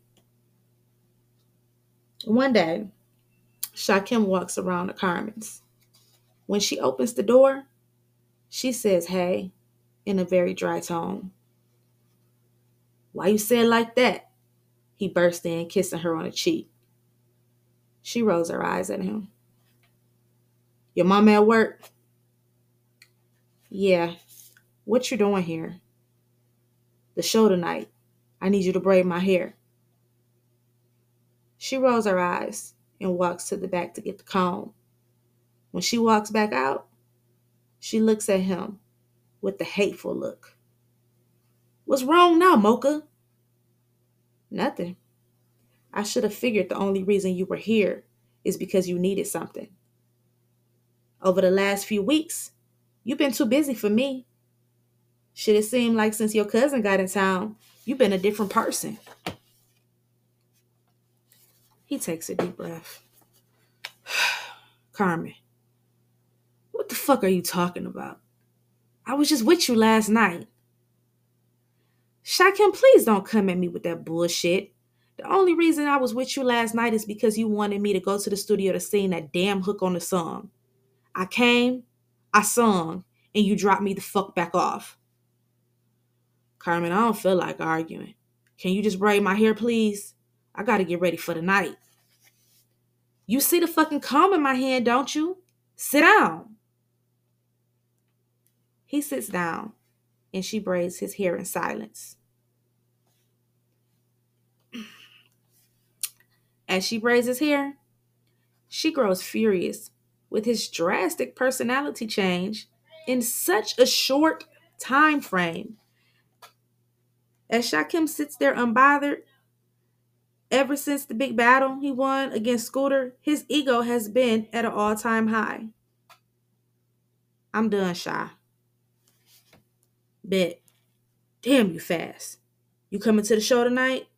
One day, Shaquem walks around the Carmen's. When she opens the door, she says, "Hey," in a very dry tone. "Why you say it like that?" He burst in, kissing her on the cheek. She rolls her eyes at him. "Your mama at work?" "Yeah." "What you doing here?" "The show tonight. I need you to braid my hair." She rolls her eyes and walks to the back to get the comb. When she walks back out, she looks at him with a hateful look. "What's wrong now, Mocha?" "Nothing. I should have figured the only reason you were here is because you needed something. Over the last few weeks, you've been too busy for me. Should it seem like since your cousin got in town, you've been a different person." He takes a deep breath. "Carmen, what the fuck are you talking about? I was just with you last night." "Shaquem, please don't come at me with that bullshit. The only reason I was with you last night is because you wanted me to go to the studio to sing that damn hook on the song. I came, I sung, and you dropped me the fuck back off." "Carmen, I don't feel like arguing. Can you just braid my hair, please? I gotta get ready for the night." "You see the fucking comb in my hand, don't you? Sit down." He sits down, and she braids his hair in silence. As she braids his hair, she grows furious with his drastic personality change in such a short time frame. As Shaquem sits there unbothered, ever since the big battle he won against Scooter, his ego has been at an all-time high. "I'm done, Sha." "Bet. Damn, you fast. You coming to the show tonight?"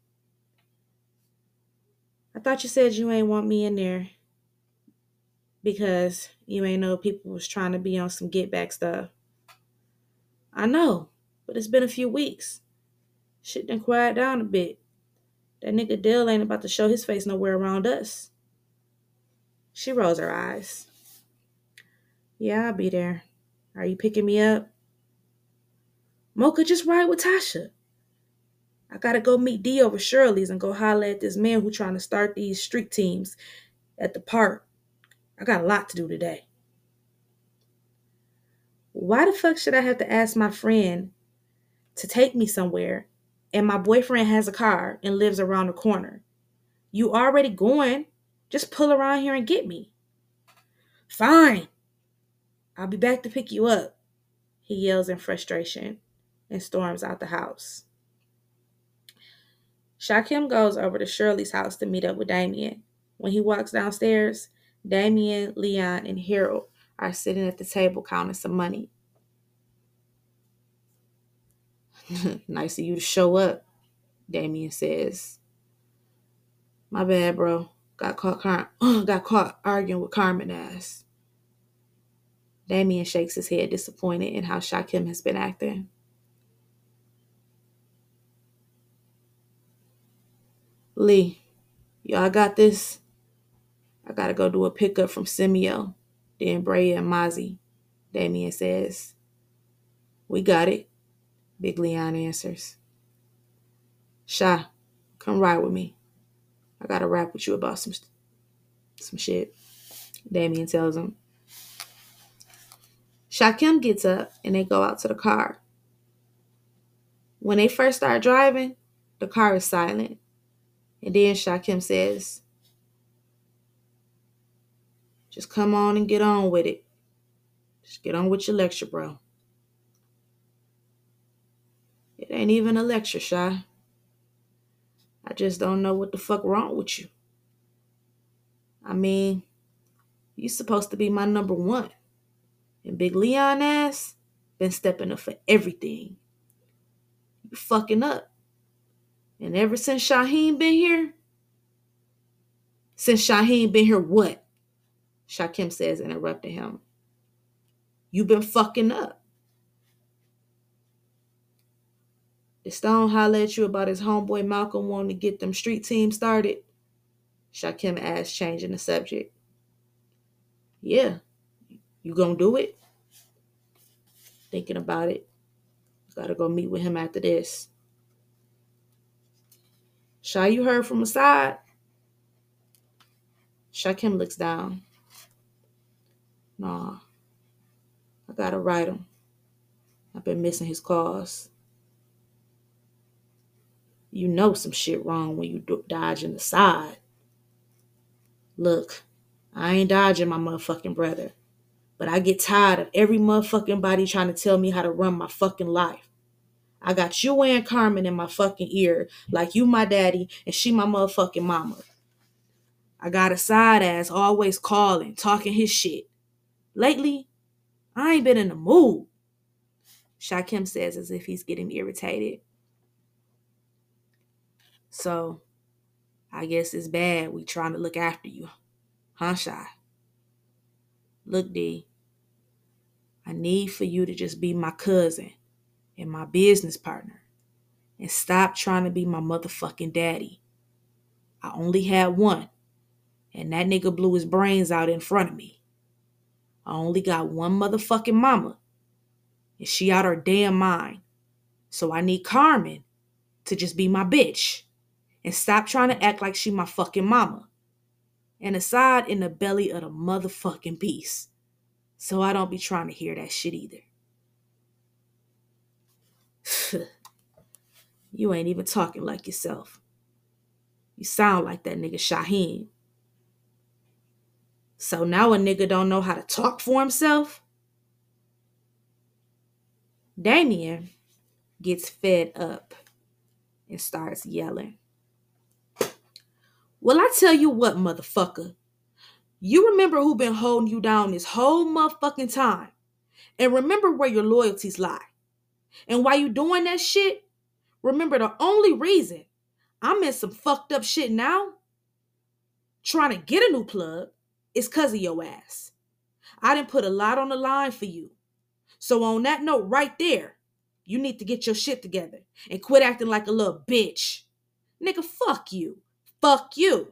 "I thought you said you ain't want me in there because you ain't know people was trying to be on some get back stuff." "I know, but it's been a few weeks. Shit done quiet down a bit. That nigga Dill ain't about to show his face nowhere around us." She rolls her eyes. "Yeah, I'll be there. Are you picking me up?" "Mocha, just ride with Tasha. I gotta go meet D over Shirley's and go holler at this man who trying to start these street teams at the park. I got a lot to do today." "Why the fuck should I have to ask my friend to take me somewhere and my boyfriend has a car and lives around the corner? You already going. Just pull around here and get me." "Fine. I'll be back to pick you up," he yells in frustration and storms out the house. Shaquem goes over to Shirley's house to meet up with Damien. When he walks downstairs, Damien, Leon, and Harold are sitting at the table counting some money. "Nice of you to show up," Damien says. My bad, bro. Got caught arguing with Carmen ass. Damien shakes his head, disappointed in how Shakim has been acting. Lee, y'all got this? I gotta go do a pickup from Simeo, then Brea and Mozzie, Damien says. We got it, Big Leon answers. Sha, come ride with me. I gotta rap with you about some shit, Damien tells him. Shakim gets up and they go out to the car. When they first start driving, the car is silent. And then Shakim says, just come on and get on with it. Just get on with your lecture, bro. It ain't even a lecture, Sha. I just don't know what the fuck wrong with you. I mean, you supposed to be my number one. And Big Leon ass been stepping up for everything. You fucking up. And ever since Shaheen been here, what? Shakim says, interrupting him. You been fucking up. Did Stone holler at you about his homeboy Malcolm wanting to get them street teams started? Shakim asked, changing the subject. Yeah. You gonna do it? Thinking about it. Gotta go meet with him after this. Sha, you heard from the side? Shakim looks down. Nah. I gotta write him. I've been missing his calls. You know some shit wrong when you dodging the side. Look, I ain't dodging my motherfucking brother. But I get tired of every motherfucking body trying to tell me how to run my fucking life. I got you and Carmen in my fucking ear like you my daddy and she my motherfucking mama. I got a side ass always calling, talking his shit. Lately, I ain't been in the mood, Shakim says as if he's getting irritated. So, I guess it's bad we trying to look after you. Huh, Shy? Look, D, I need for you to just be my cousin and my business partner and stop trying to be my motherfucking daddy. I only had one, and that nigga blew his brains out in front of me. I only got one motherfucking mama, and she out her damn mind. So I need Carmen to just be my bitch and stop trying to act like she my fucking mama. And aside in the belly of the motherfucking beast. So I don't be trying to hear that shit either. You ain't even talking like yourself. You sound like that nigga Shaheen. So now a nigga don't know how to talk for himself? Damien gets fed up and starts yelling. Well, I tell you what, motherfucker. You remember who been holding you down this whole motherfucking time. And remember where your loyalties lie. And while you doing that shit, remember the only reason I'm in some fucked up shit now, trying to get a new plug, is because of your ass. I done put a lot on the line for you. So on that note right there, you need to get your shit together and quit acting like a little bitch. Nigga, fuck you. Fuck you.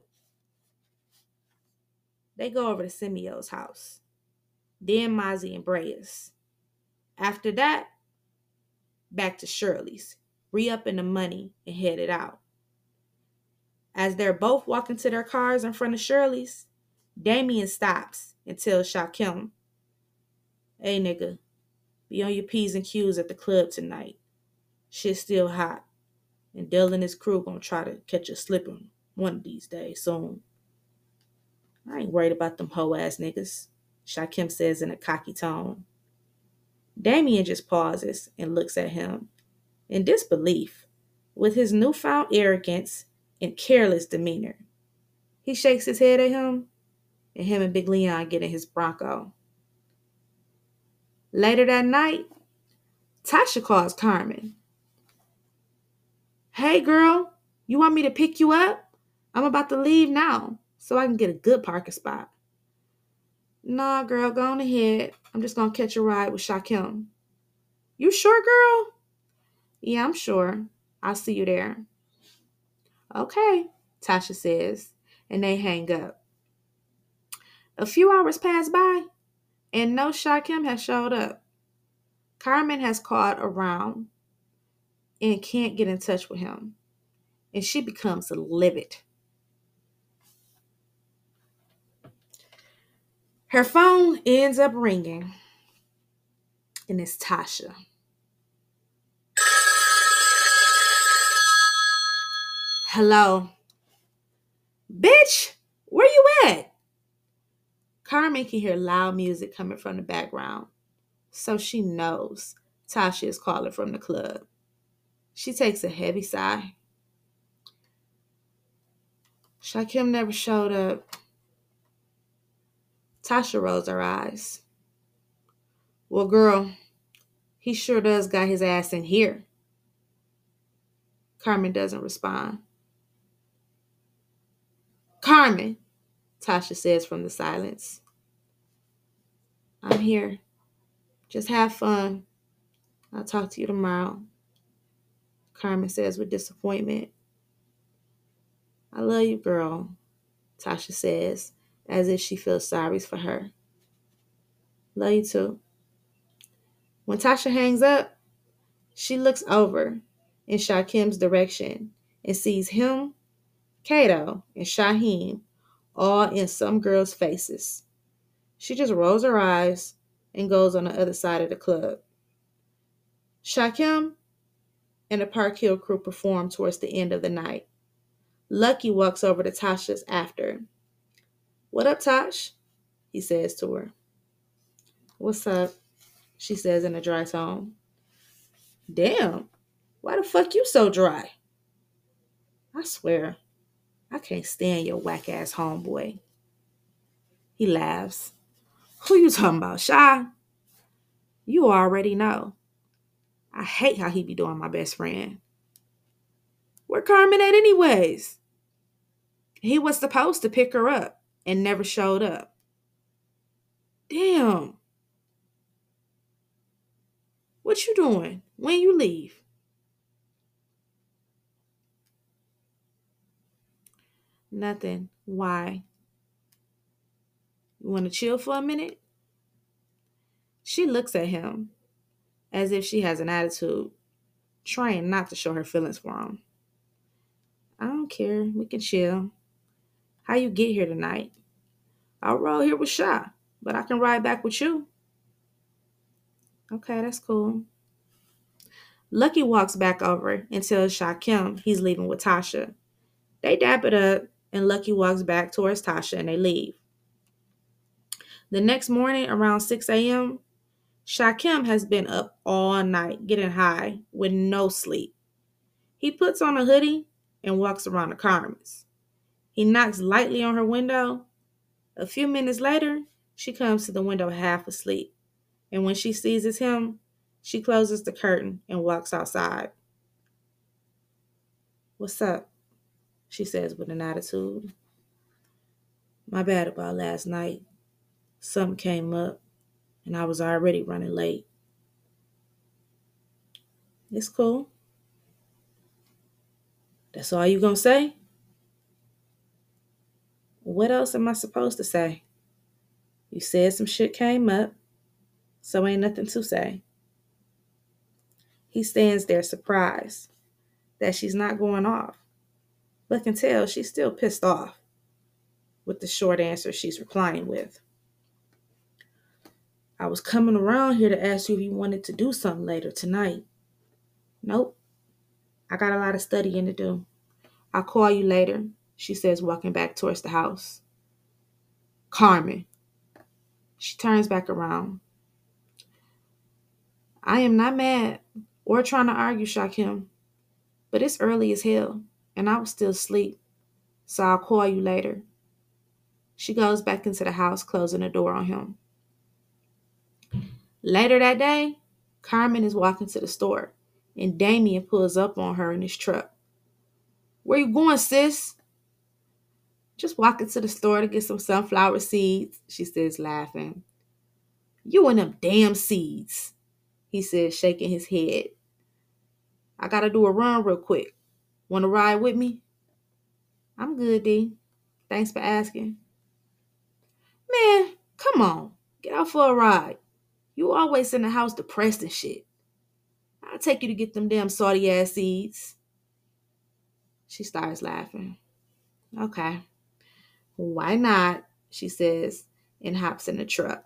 They go over to Simeo's house. Then Mozzie and Brea's. After that, back to Shirley's, re-upping the money and headed out. As they're both walking to their cars in front of Shirley's, Damien stops and tells Shakim, hey nigga, be on your P's and Q's at the club tonight. Shit's still hot. And Dell and his crew gonna try to catch us slipping one of these days soon. I ain't worried about them hoe-ass niggas, Shakim says in a cocky tone. Damien just pauses and looks at him in disbelief with his newfound arrogance and careless demeanor. He shakes his head at him, and him and Big Leon get in his Bronco. Later that night, Tasha calls Carmen. Hey, girl, you want me to pick you up? I'm about to leave now so I can get a good parking spot. Nah, girl, go on ahead. I'm just going to catch a ride with Shakim. You sure, girl? Yeah, I'm sure. I'll see you there. Okay, Tasha says, and they hang up. A few hours pass by, and no Shakim has showed up. Carmen has called around and can't get in touch with him, and she becomes livid. Her phone ends up ringing, and it's Tasha. Hello. Bitch, where you at? Carmen can hear loud music coming from the background, so she knows Tasha is calling from the club. She takes a heavy sigh. Shakim never showed up. Tasha rolls her eyes. Well, girl, he sure does got his ass in here. Carmen doesn't respond. Carmen, Tasha says from the silence. I'm here. Just have fun. I'll talk to you tomorrow. Carmen says with disappointment. I love you, girl, Tasha says, as if she feels sorry for her. Love you too. When Tasha hangs up, she looks over in Shakim's direction and sees him, Kato, and Shaheem all in some girls' faces. She just rolls her eyes and goes on the other side of the club. Shakim and the Park Hill crew perform towards the end of the night. Lucky walks over to Tasha's after. What up, Tosh? He says to her. What's up? She says in a dry tone. Damn, why the fuck you so dry? I swear, I can't stand your whack-ass homeboy. He laughs. Who you talking about, Shy? You already know. I hate how he be doing my best friend. Where Carmen at anyways? He was supposed to pick her up and never showed up. Damn. What you doing? When you leave? Nothing. Why? You want to chill for a minute? She looks at him as if she has an attitude, trying not to show her feelings for him. I don't care. We can chill. How you get here tonight? I'll roll here with Sha, but I can ride back with you. Okay, that's cool. Lucky walks back over and tells Shakim he's leaving with Tasha. They dap it up, and Lucky walks back towards Tasha, and they leave. The next morning, around 6 a.m., Shakim has been up all night, getting high, with no sleep. He puts on a hoodie and walks around the Carmen's. He knocks lightly on her window. A few minutes later, she comes to the window half asleep, and when she sees it's him, she closes the curtain and walks outside. What's up? She says with an attitude. My bad about last night. Something came up, and I was already running late. It's cool. That's all you gonna say? What else am I supposed to say? You said some shit came up, so ain't nothing to say. He stands there surprised that she's not going off, but can tell she's still pissed off with the short answer she's replying with. I was coming around here to ask you if you wanted to do something later tonight. Nope. I got a lot of studying to do. I'll call you later, she says, walking back towards the house. Carmen. She turns back around. I am not mad or trying to argue, Shakim, but it's early as hell, and I was still asleep, so I'll call you later. She goes back into the house, closing the door on him. Later that day, Carmen is walking to the store, and Damien pulls up on her in his truck. Where you going, sis? Just walking to the store to get some sunflower seeds, she says, laughing. You and them damn seeds, he says, shaking his head. I gotta do a run real quick. Wanna ride with me? I'm good, D. Thanks for asking. Man, come on. Get out for a ride. You always in the house depressed and shit. I'll take you to get them damn salty ass seeds. She starts laughing. Okay. Why not? She says, and hops in the truck.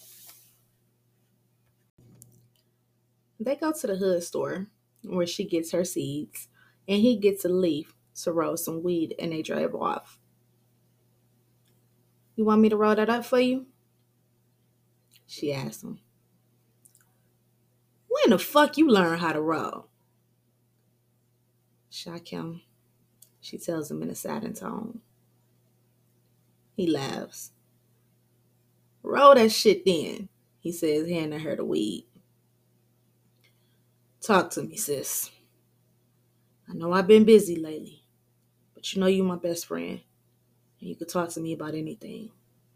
They go to the hood store where she gets her seeds, and he gets a leaf to roll some weed, and they drive off. You want me to roll that up for you? She asks him. When the fuck you learn how to roll? Shock him, she tells him in a saddened tone. He laughs. Roll that shit then, he says, handing her the weed. Talk to me, sis. I know I've been busy lately, but you know you're my best friend, and you can talk to me about anything.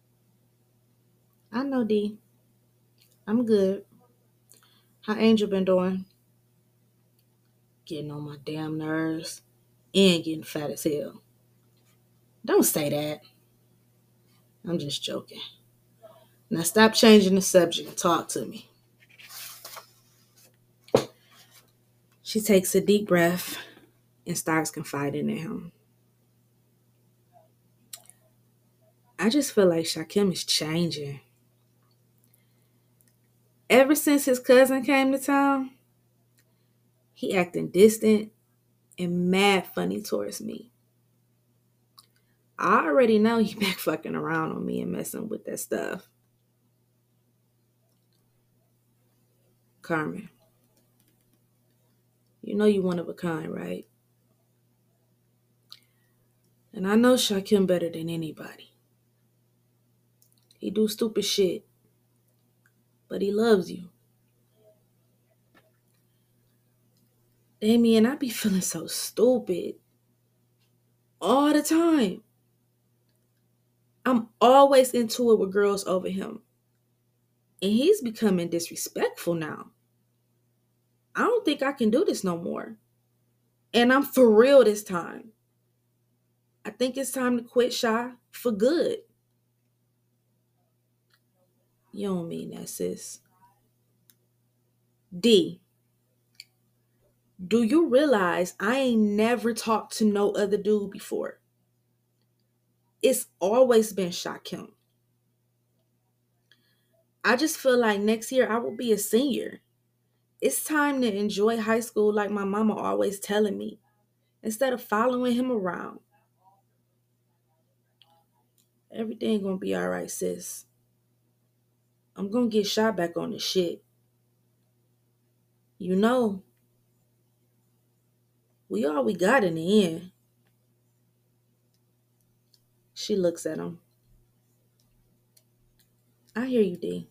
I know, D. I'm good. How Angel been doing? Getting on my damn nerves and getting fat as hell. Don't say that. I'm just joking. Now stop changing the subject and talk to me. She takes a deep breath and starts confiding in him. I just feel like Shakim is changing. Ever since his cousin came to town, he acting distant and mad funny towards me. I already know he back fucking around on me and messing with that stuff. Carmen, you know you one of a kind, right? And I know Shakim better than anybody. He do stupid shit, but he loves you. Damien, I be feeling so stupid all the time. I'm always into it with girls over him. And he's becoming disrespectful now. I don't think I can do this no more. And I'm for real this time. I think it's time to quit Shy for good. You don't mean that, sis. D, do you realize I ain't never talked to no other dude before? It's always been Shakim. I just feel like next year I will be a senior. It's time to enjoy high school like my mama always telling me, instead of following him around. Everything gonna be alright, sis. I'm gonna get shot back on this shit. You know, we all we got in the end. She looks at him. I hear you, D.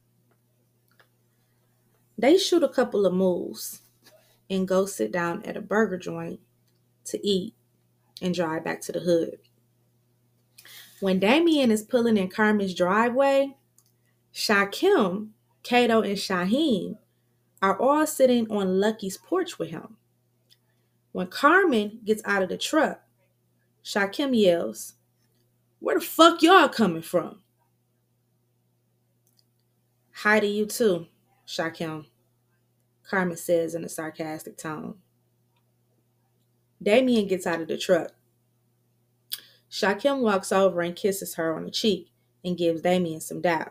They shoot a couple of moves and go sit down at a burger joint to eat and drive back to the hood. When Damien is pulling in Carmen's driveway, Shakim, Kato, and Shaheen are all sitting on Lucky's porch with him. When Carmen gets out of the truck, Shakim yells, "Where the fuck y'all coming from?" "Hi to you too, Shakim," Carmen says in a sarcastic tone. Damien gets out of the truck. Shakim walks over and kisses her on the cheek and gives Damien some dap.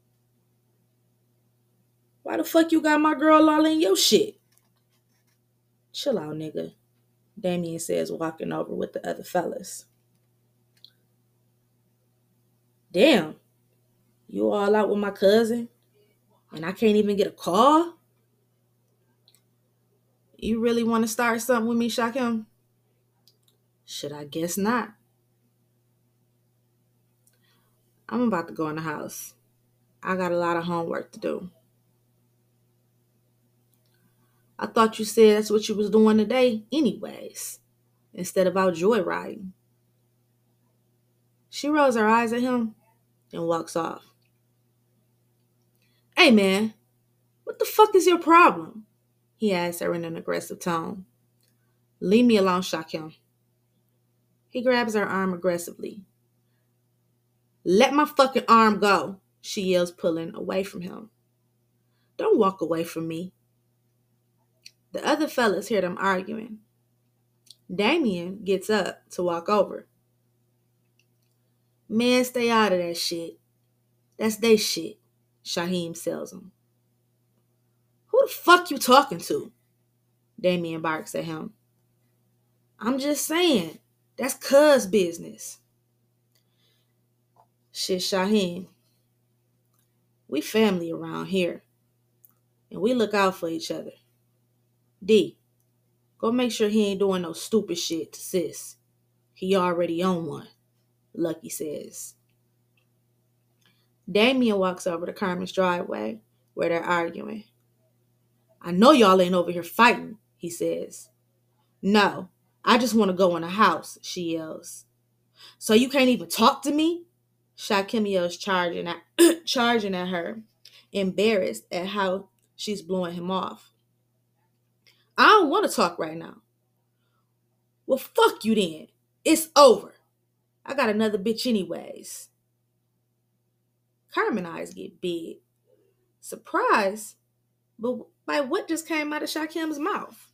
"Why the fuck you got my girl all in your shit?" "Chill out, nigga," Damien says, walking over with the other fellas. "Damn, you all out with my cousin and I can't even get a call? You really want to start something with me, Shakim?" "Should I guess not. I'm about to go in the house. I got a lot of homework to do." "I thought you said that's what you was doing today anyways." instead of out joyriding. She rolls her eyes at him and walks off. Hey man, what the fuck is your problem? He asks her in an aggressive tone. Leave me alone, Shakim. He grabs her arm aggressively. Let my fucking arm go, she yells, pulling away from him. Don't walk away from me. The other fellas hear them arguing. Damien gets up to walk over. Man, stay out of that shit. That's they shit, Shaheem tells him. Who the fuck you talking to? Damien barks at him. I'm just saying, that's cuz business. Shit, Shaheem. We family around here. And we look out for each other. D, go make sure he ain't doing no stupid shit to sis. He already on one, Lucky says. Damien walks over to Carmen's driveway where they're arguing. I know y'all ain't over here fighting, he says. No, I just want to go in the house, she yells. So you can't even talk to me? Shakim yells, charging at her, embarrassed at how she's blowing him off. I don't want to talk right now. Well, fuck you then. It's over. I got another bitch anyways. Carmen's eyes get big. Surprised, but by what just came out of Shakim's mouth.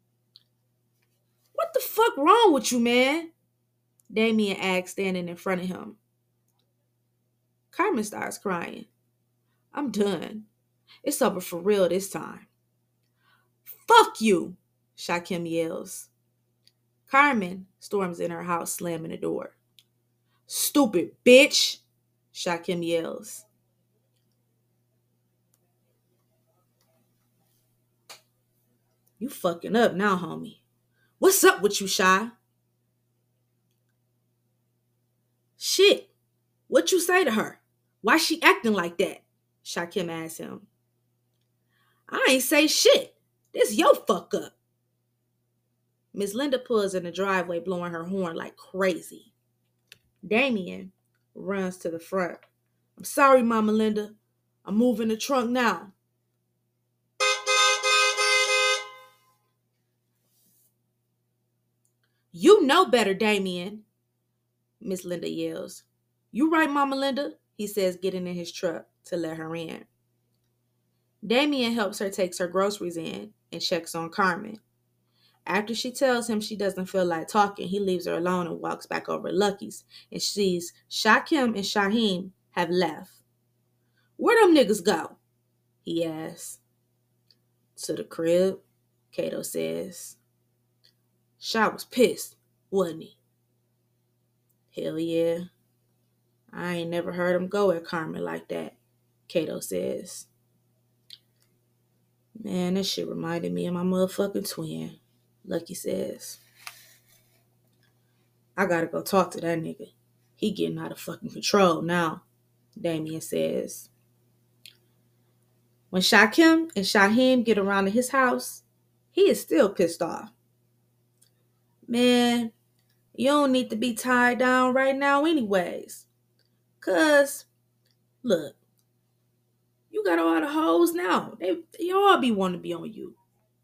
What the fuck wrong with you, man? Damien asks, standing in front of him. Carmen starts crying. I'm done. It's over for real this time. Fuck you, Shakim yells. Carmen storms in her house, slamming the door. Stupid bitch, Shakim yells. You fucking up now, homie. What's up with you, Shy? Shit, what you say to her? Why she acting like that? Shakim asks him. I ain't say shit. This your fuck up. Miss Linda pulls in the driveway, blowing her horn like crazy. Damien runs to the front. I'm sorry, Mama Linda. I'm moving the trunk now. You know better, Damien, Miss Linda yells. You right, Mama Linda, he says, getting in his truck to let her in. Damien helps her take her groceries in and checks on Carmen. After she tells him she doesn't feel like talking, he leaves her alone and walks back over to Lucky's and sees Shakim and Shaheem have left. Where them niggas go? He asks. To the crib, Kato says. Sha was pissed, wasn't he? Hell yeah. I ain't never heard him go at Carmen like that, Kato says. Man, that shit reminded me of my motherfucking twin, Lucky says. I gotta go talk to that nigga. He getting out of fucking control now, Damien says. When Shakim and Shaheem get around to his house, he is still pissed off. Man, you don't need to be tied down right now anyways. Cause, look, you got all the hoes now. They all be wanting to be on you.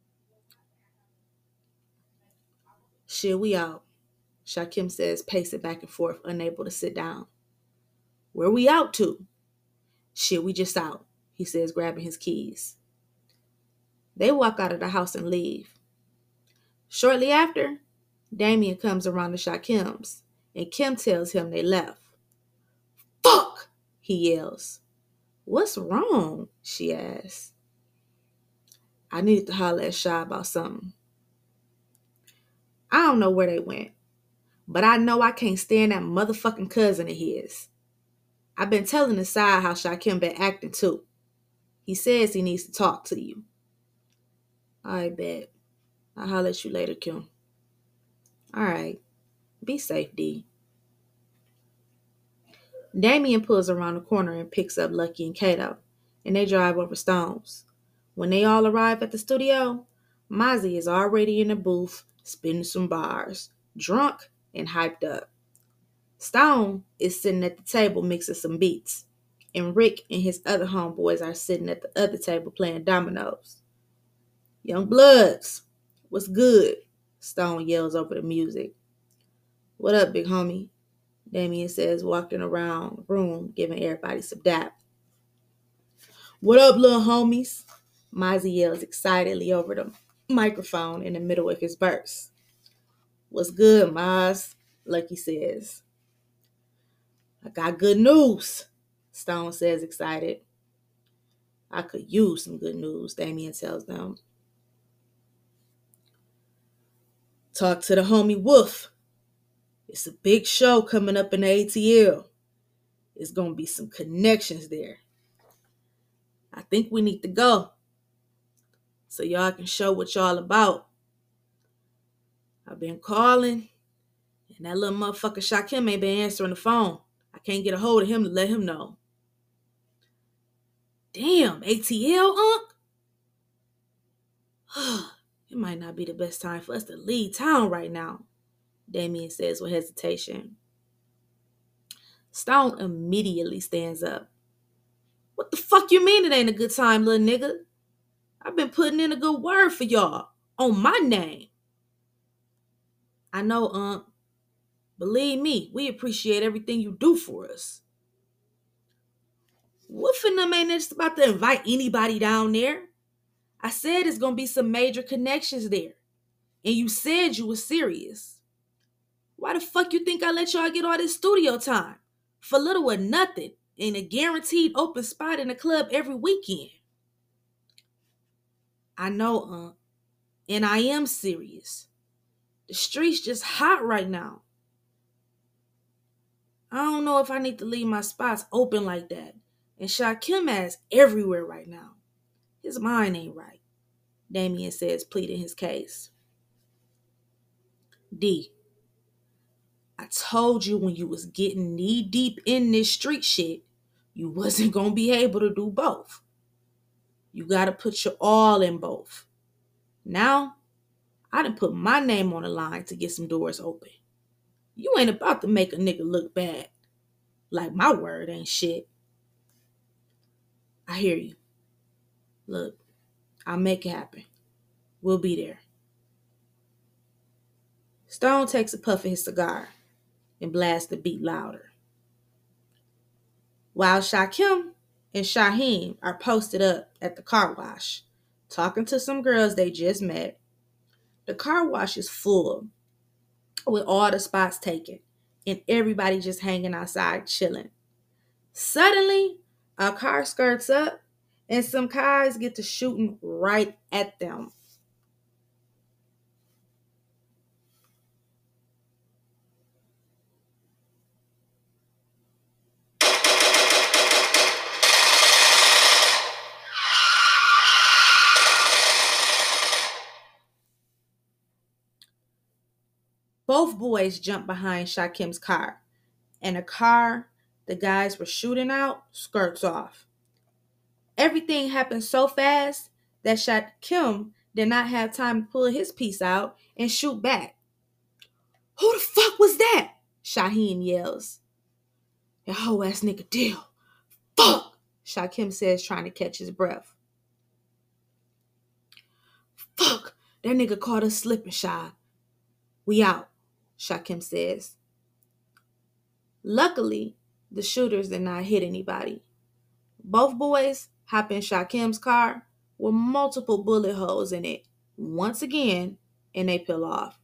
Shit, we out, Shakim says, pacing back and forth, unable to sit down. Where we out to? Shit, we just out, he says, grabbing his keys. They walk out of the house and leave. Shortly after, Damien comes around to Shakim's, and Kim tells him they left. Fuck, he yells. What's wrong? She asks. I needed to holler at Shy about something. I don't know where they went, but I know I can't stand that motherfucking cousin of his. I've been telling the side how Shakim been acting too. He says he needs to talk to you. I bet. I'll holler at you later, Kim. Alright. Be safe, D. Damien pulls around the corner and picks up Lucky and Kato, and they drive over Stones. When they all arrive at the studio, Mozzie is already in the booth spinning some bars, drunk and hyped up. Stone is sitting at the table mixing some beats, and Rick and his other homeboys are sitting at the other table playing dominoes. Young Bloods, what's good? Stone yells over the music. What up, big homie? Damien says, walking around the room, giving everybody some dap. What up, little homies? Mozzie yells excitedly over the microphone in the middle of his verse. What's good, Moz? Lucky says. I got good news, Stone says, excited. I could use some good news, Damien tells them. Talk to the homie Wolf. It's a big show coming up in the ATL. It's going to be some connections there. I think we need to go so y'all can show what y'all about. I've been calling, and that little motherfucker Shakim ain't been answering the phone. I can't get a hold of him to let him know. Damn, ATL, Unc? It might not be the best time for us to leave town right now, Damien says with hesitation. Stone immediately stands up. What the fuck you mean it ain't a good time, little nigga? I've been putting in a good word for y'all on my name. I know, Unc. Believe me, we appreciate everything you do for us. Wolf and them ain't just about to invite anybody down there. I said it's going to be some major connections there. And you said you was serious. Why the fuck you think I let y'all get all this studio time? For little or nothing. And a guaranteed open spot in the club every weekend. I know, Unc. And I am serious. The street's just hot right now. I don't know if I need to leave my spots open like that. And Shakim ass everywhere right now. His mind ain't right, Damien says, pleading his case. D, I told you when you was getting knee deep in this street shit, you wasn't going to be able to do both. You got to put your all in both. Now, I done put my name on the line to get some doors open. You ain't about to make a nigga look bad. Like my word ain't shit. I hear you. Look, I'll make it happen. We'll be there. Stone takes a puff of his cigar and blasts the beat louder. While Shakim and Shaheem are posted up at the car wash, talking to some girls they just met, the car wash is full with all the spots taken and everybody just hanging outside chilling. Suddenly, a car skirts up and some guys get to shooting right at them. Both boys jump behind Shakim's car, and the car the guys were shooting out skirts off. Everything happened so fast that Shakim did not have time to pull his piece out and shoot back. Who the fuck was that? Shaheem yells. That hoe ass nigga Deal. Fuck, Shakim says, trying to catch his breath. Fuck, that nigga caught us slipping, Shy. We out, Shakim says. Luckily, the shooters did not hit anybody. Both boys hop in Shakim's car with multiple bullet holes in it once again, and they peel off.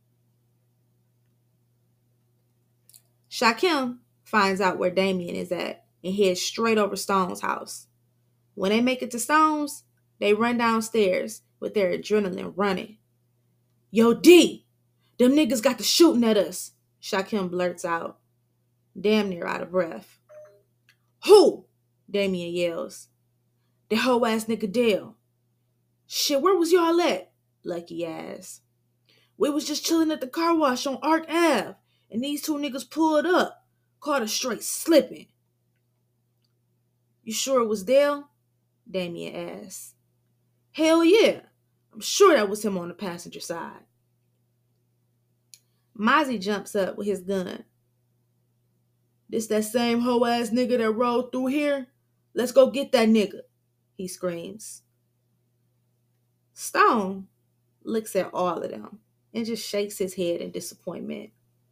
Shakim finds out where Damien is at and heads straight over Stone's house. When they make it to Stone's, they run downstairs with their adrenaline running. Yo, D, them niggas got the shooting at us, Shakim blurts out, damn near out of breath. Who? Damien yells. The hoe ass nigga Dale. Shit, where was y'all at? Lucky asks. We was just chilling at the car wash on Ark Ave, and these two niggas pulled up, caught us straight slipping. You sure it was Dale? Damien asks. Hell yeah. I'm sure that was him on the passenger side. Mozzie jumps up with his gun. "This that same hoe-ass nigga that rode through here? Let's go get that nigga," he screams. Stone looks at all of them and just shakes his head in disappointment.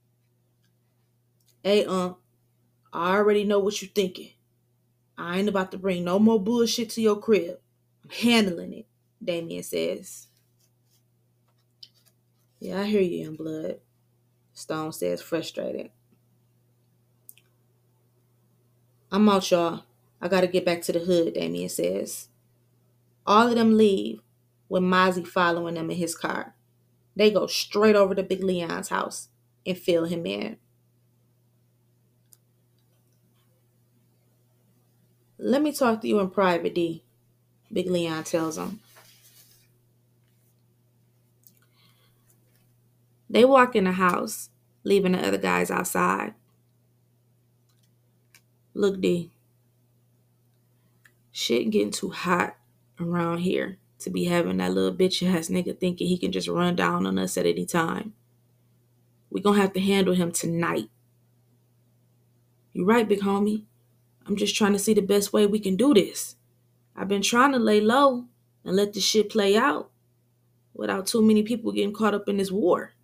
"Hey, I already know what you're thinking. I ain't about to bring no more bullshit to your crib. I'm handling it," Damien says. "Yeah, I hear you, young blood," Stone says, frustrated. "I'm out, y'all. I gotta get back to the hood," Damien says. All of them leave with Mozzie following them in his car. They go straight over to Big Leon's house and fill him in. "Let me talk to you in private, D," Big Leon tells him. They walk in the house, leaving the other guys outside. "Look, D, shit getting too hot around here to be having that little bitch ass nigga thinking he can just run down on us at any time. We gonna have to handle him tonight." "You right, big homie. I'm just trying to see the best way we can do this. I've been trying to lay low and let this shit play out without too many people getting caught up in this war."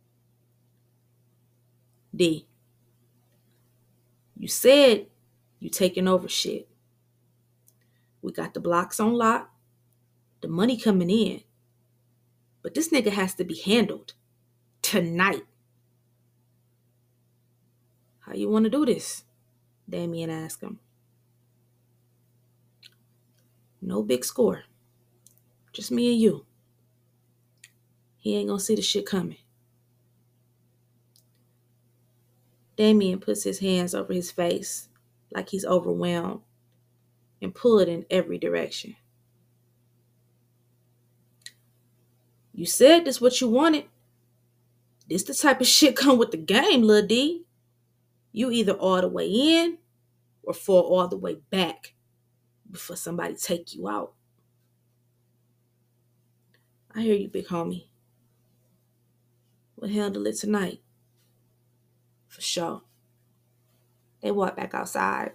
"D, you said you taking over shit. We got the blocks on lock, the money coming in, but this nigga has to be handled tonight." "How you want to do this?" Damien asked him. "No big score. Just me and you. He ain't gonna see the shit coming." Damien puts his hands over his face like he's overwhelmed and pull it in every direction. "You said this what you wanted. This the type of shit come with the game, Lil D. You either all the way in or fall all the way back before somebody take you out." "I hear you, big homie. We'll handle it tonight. For sure." They walk back outside.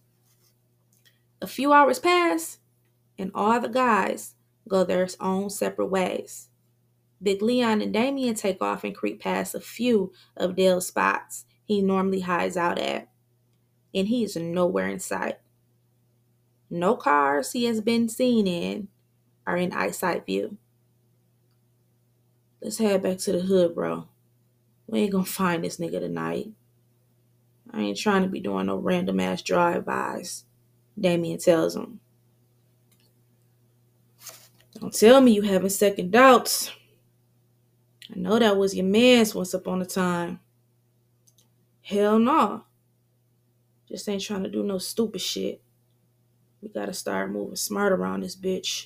A few hours pass, and all the guys go their own separate ways. Big Leon and Damien take off and creep past a few of Dale's spots he normally hides out at, and he is nowhere in sight. No cars he has been seen in are in eyesight view. "Let's head back to the hood, bro. We ain't gonna find this nigga tonight. I ain't trying to be doing no random ass drive-bys," Damien tells him. "Don't tell me you having second doubts. I know that was your man's once upon a time." "Hell no. Just ain't trying to do no stupid shit. We gotta start moving smart around this bitch."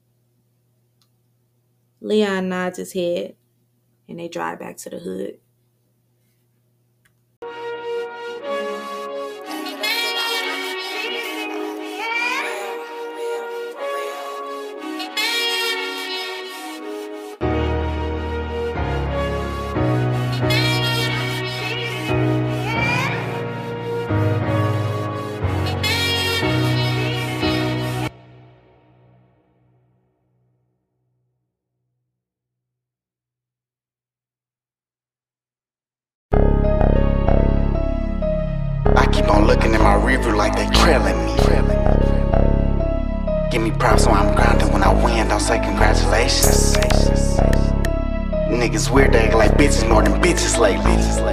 Leon nods his head, and they drive back to the hood. Looking in my rearview like they trailing me. Give me props so I'm grounded when I win, don't say congratulations. Niggas weird, they act like bitches more than bitches lately.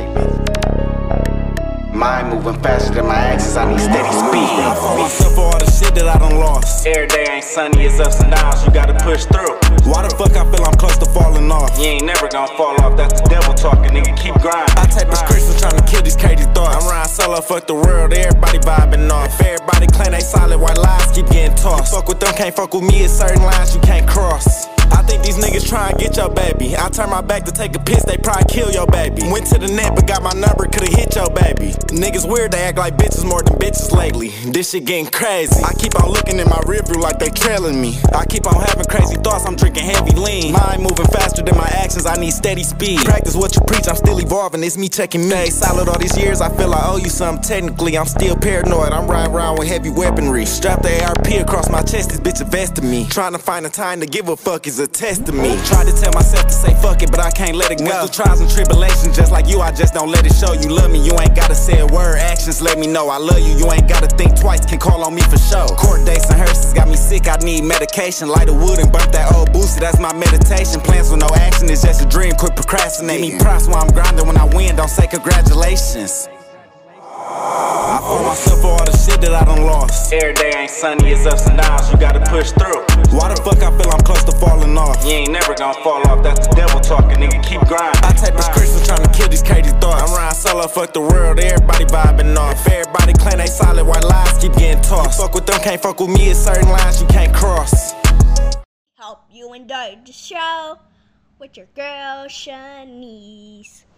Mind moving faster than my axis, I need steady speed. I fought myself for all the shit that I done lost. Every day ain't sunny, it's ups and downs, you gotta push through. Why the fuck I feel I'm close to falling off? You ain't never gonna fall off, that's the devil talking, nigga, keep grinding. I take prescriptions trying to kill these crazy thoughts. I'm riding solo, fuck the world, everybody vibing off. Everybody Everybody claim they solid while lies keep getting tossed. You fuck with them, can't fuck with me, it's certain lines you can't cross. I think these niggas try and get your baby. I turn my back to take a piss, they probably kill your baby. Went to the net but got my number, could've hit your baby. Niggas weird, they act like bitches more than bitches lately. This shit getting crazy. I keep on looking in my rearview like they trailing me. I keep on having crazy thoughts, I'm drinking heavy lean. Mind moving faster than my actions, I need steady speed. Practice what you preach, I'm still evolving, it's me checking me. Stay solid all these years, I feel I owe you something technically. I'm still paranoid, I'm riding around with heavy weaponry. Strap the ARP across my chest, this bitch a vest to me. Trying to find the time to give a fuck is a test to me. Tried to tell myself to say fuck it, but I can't let it go. Went through trials and tribulations just like you, I just don't let it show. You love me, you ain't gotta say a word, actions let me know I love you. You ain't gotta think twice, can call on me for sure. Court dates and hearses got me sick, I need medication. Light a wood and burnt that old boosie, that's my meditation. Plans with no action is just a dream, quit procrastinating. Give me props while I'm grinding, when I win, don't say congratulations. I owe myself for all the shit that I done lost. Every day ain't sunny, it's ups and downs, you gotta push through. Why the fuck I feel I'm close to falling off? You ain't never gonna fall off, that's the devil talking, nigga, keep grinding. I take prescriptions trying to kill these crazy thoughts. I'm riding solo, fuck the world, everybody vibing off. If everybody claim they solid while lies keep getting tossed. You fuck with them, can't fuck with me, it's certain lines you can't cross. Hope you enjoyed the show with your girl Shanice.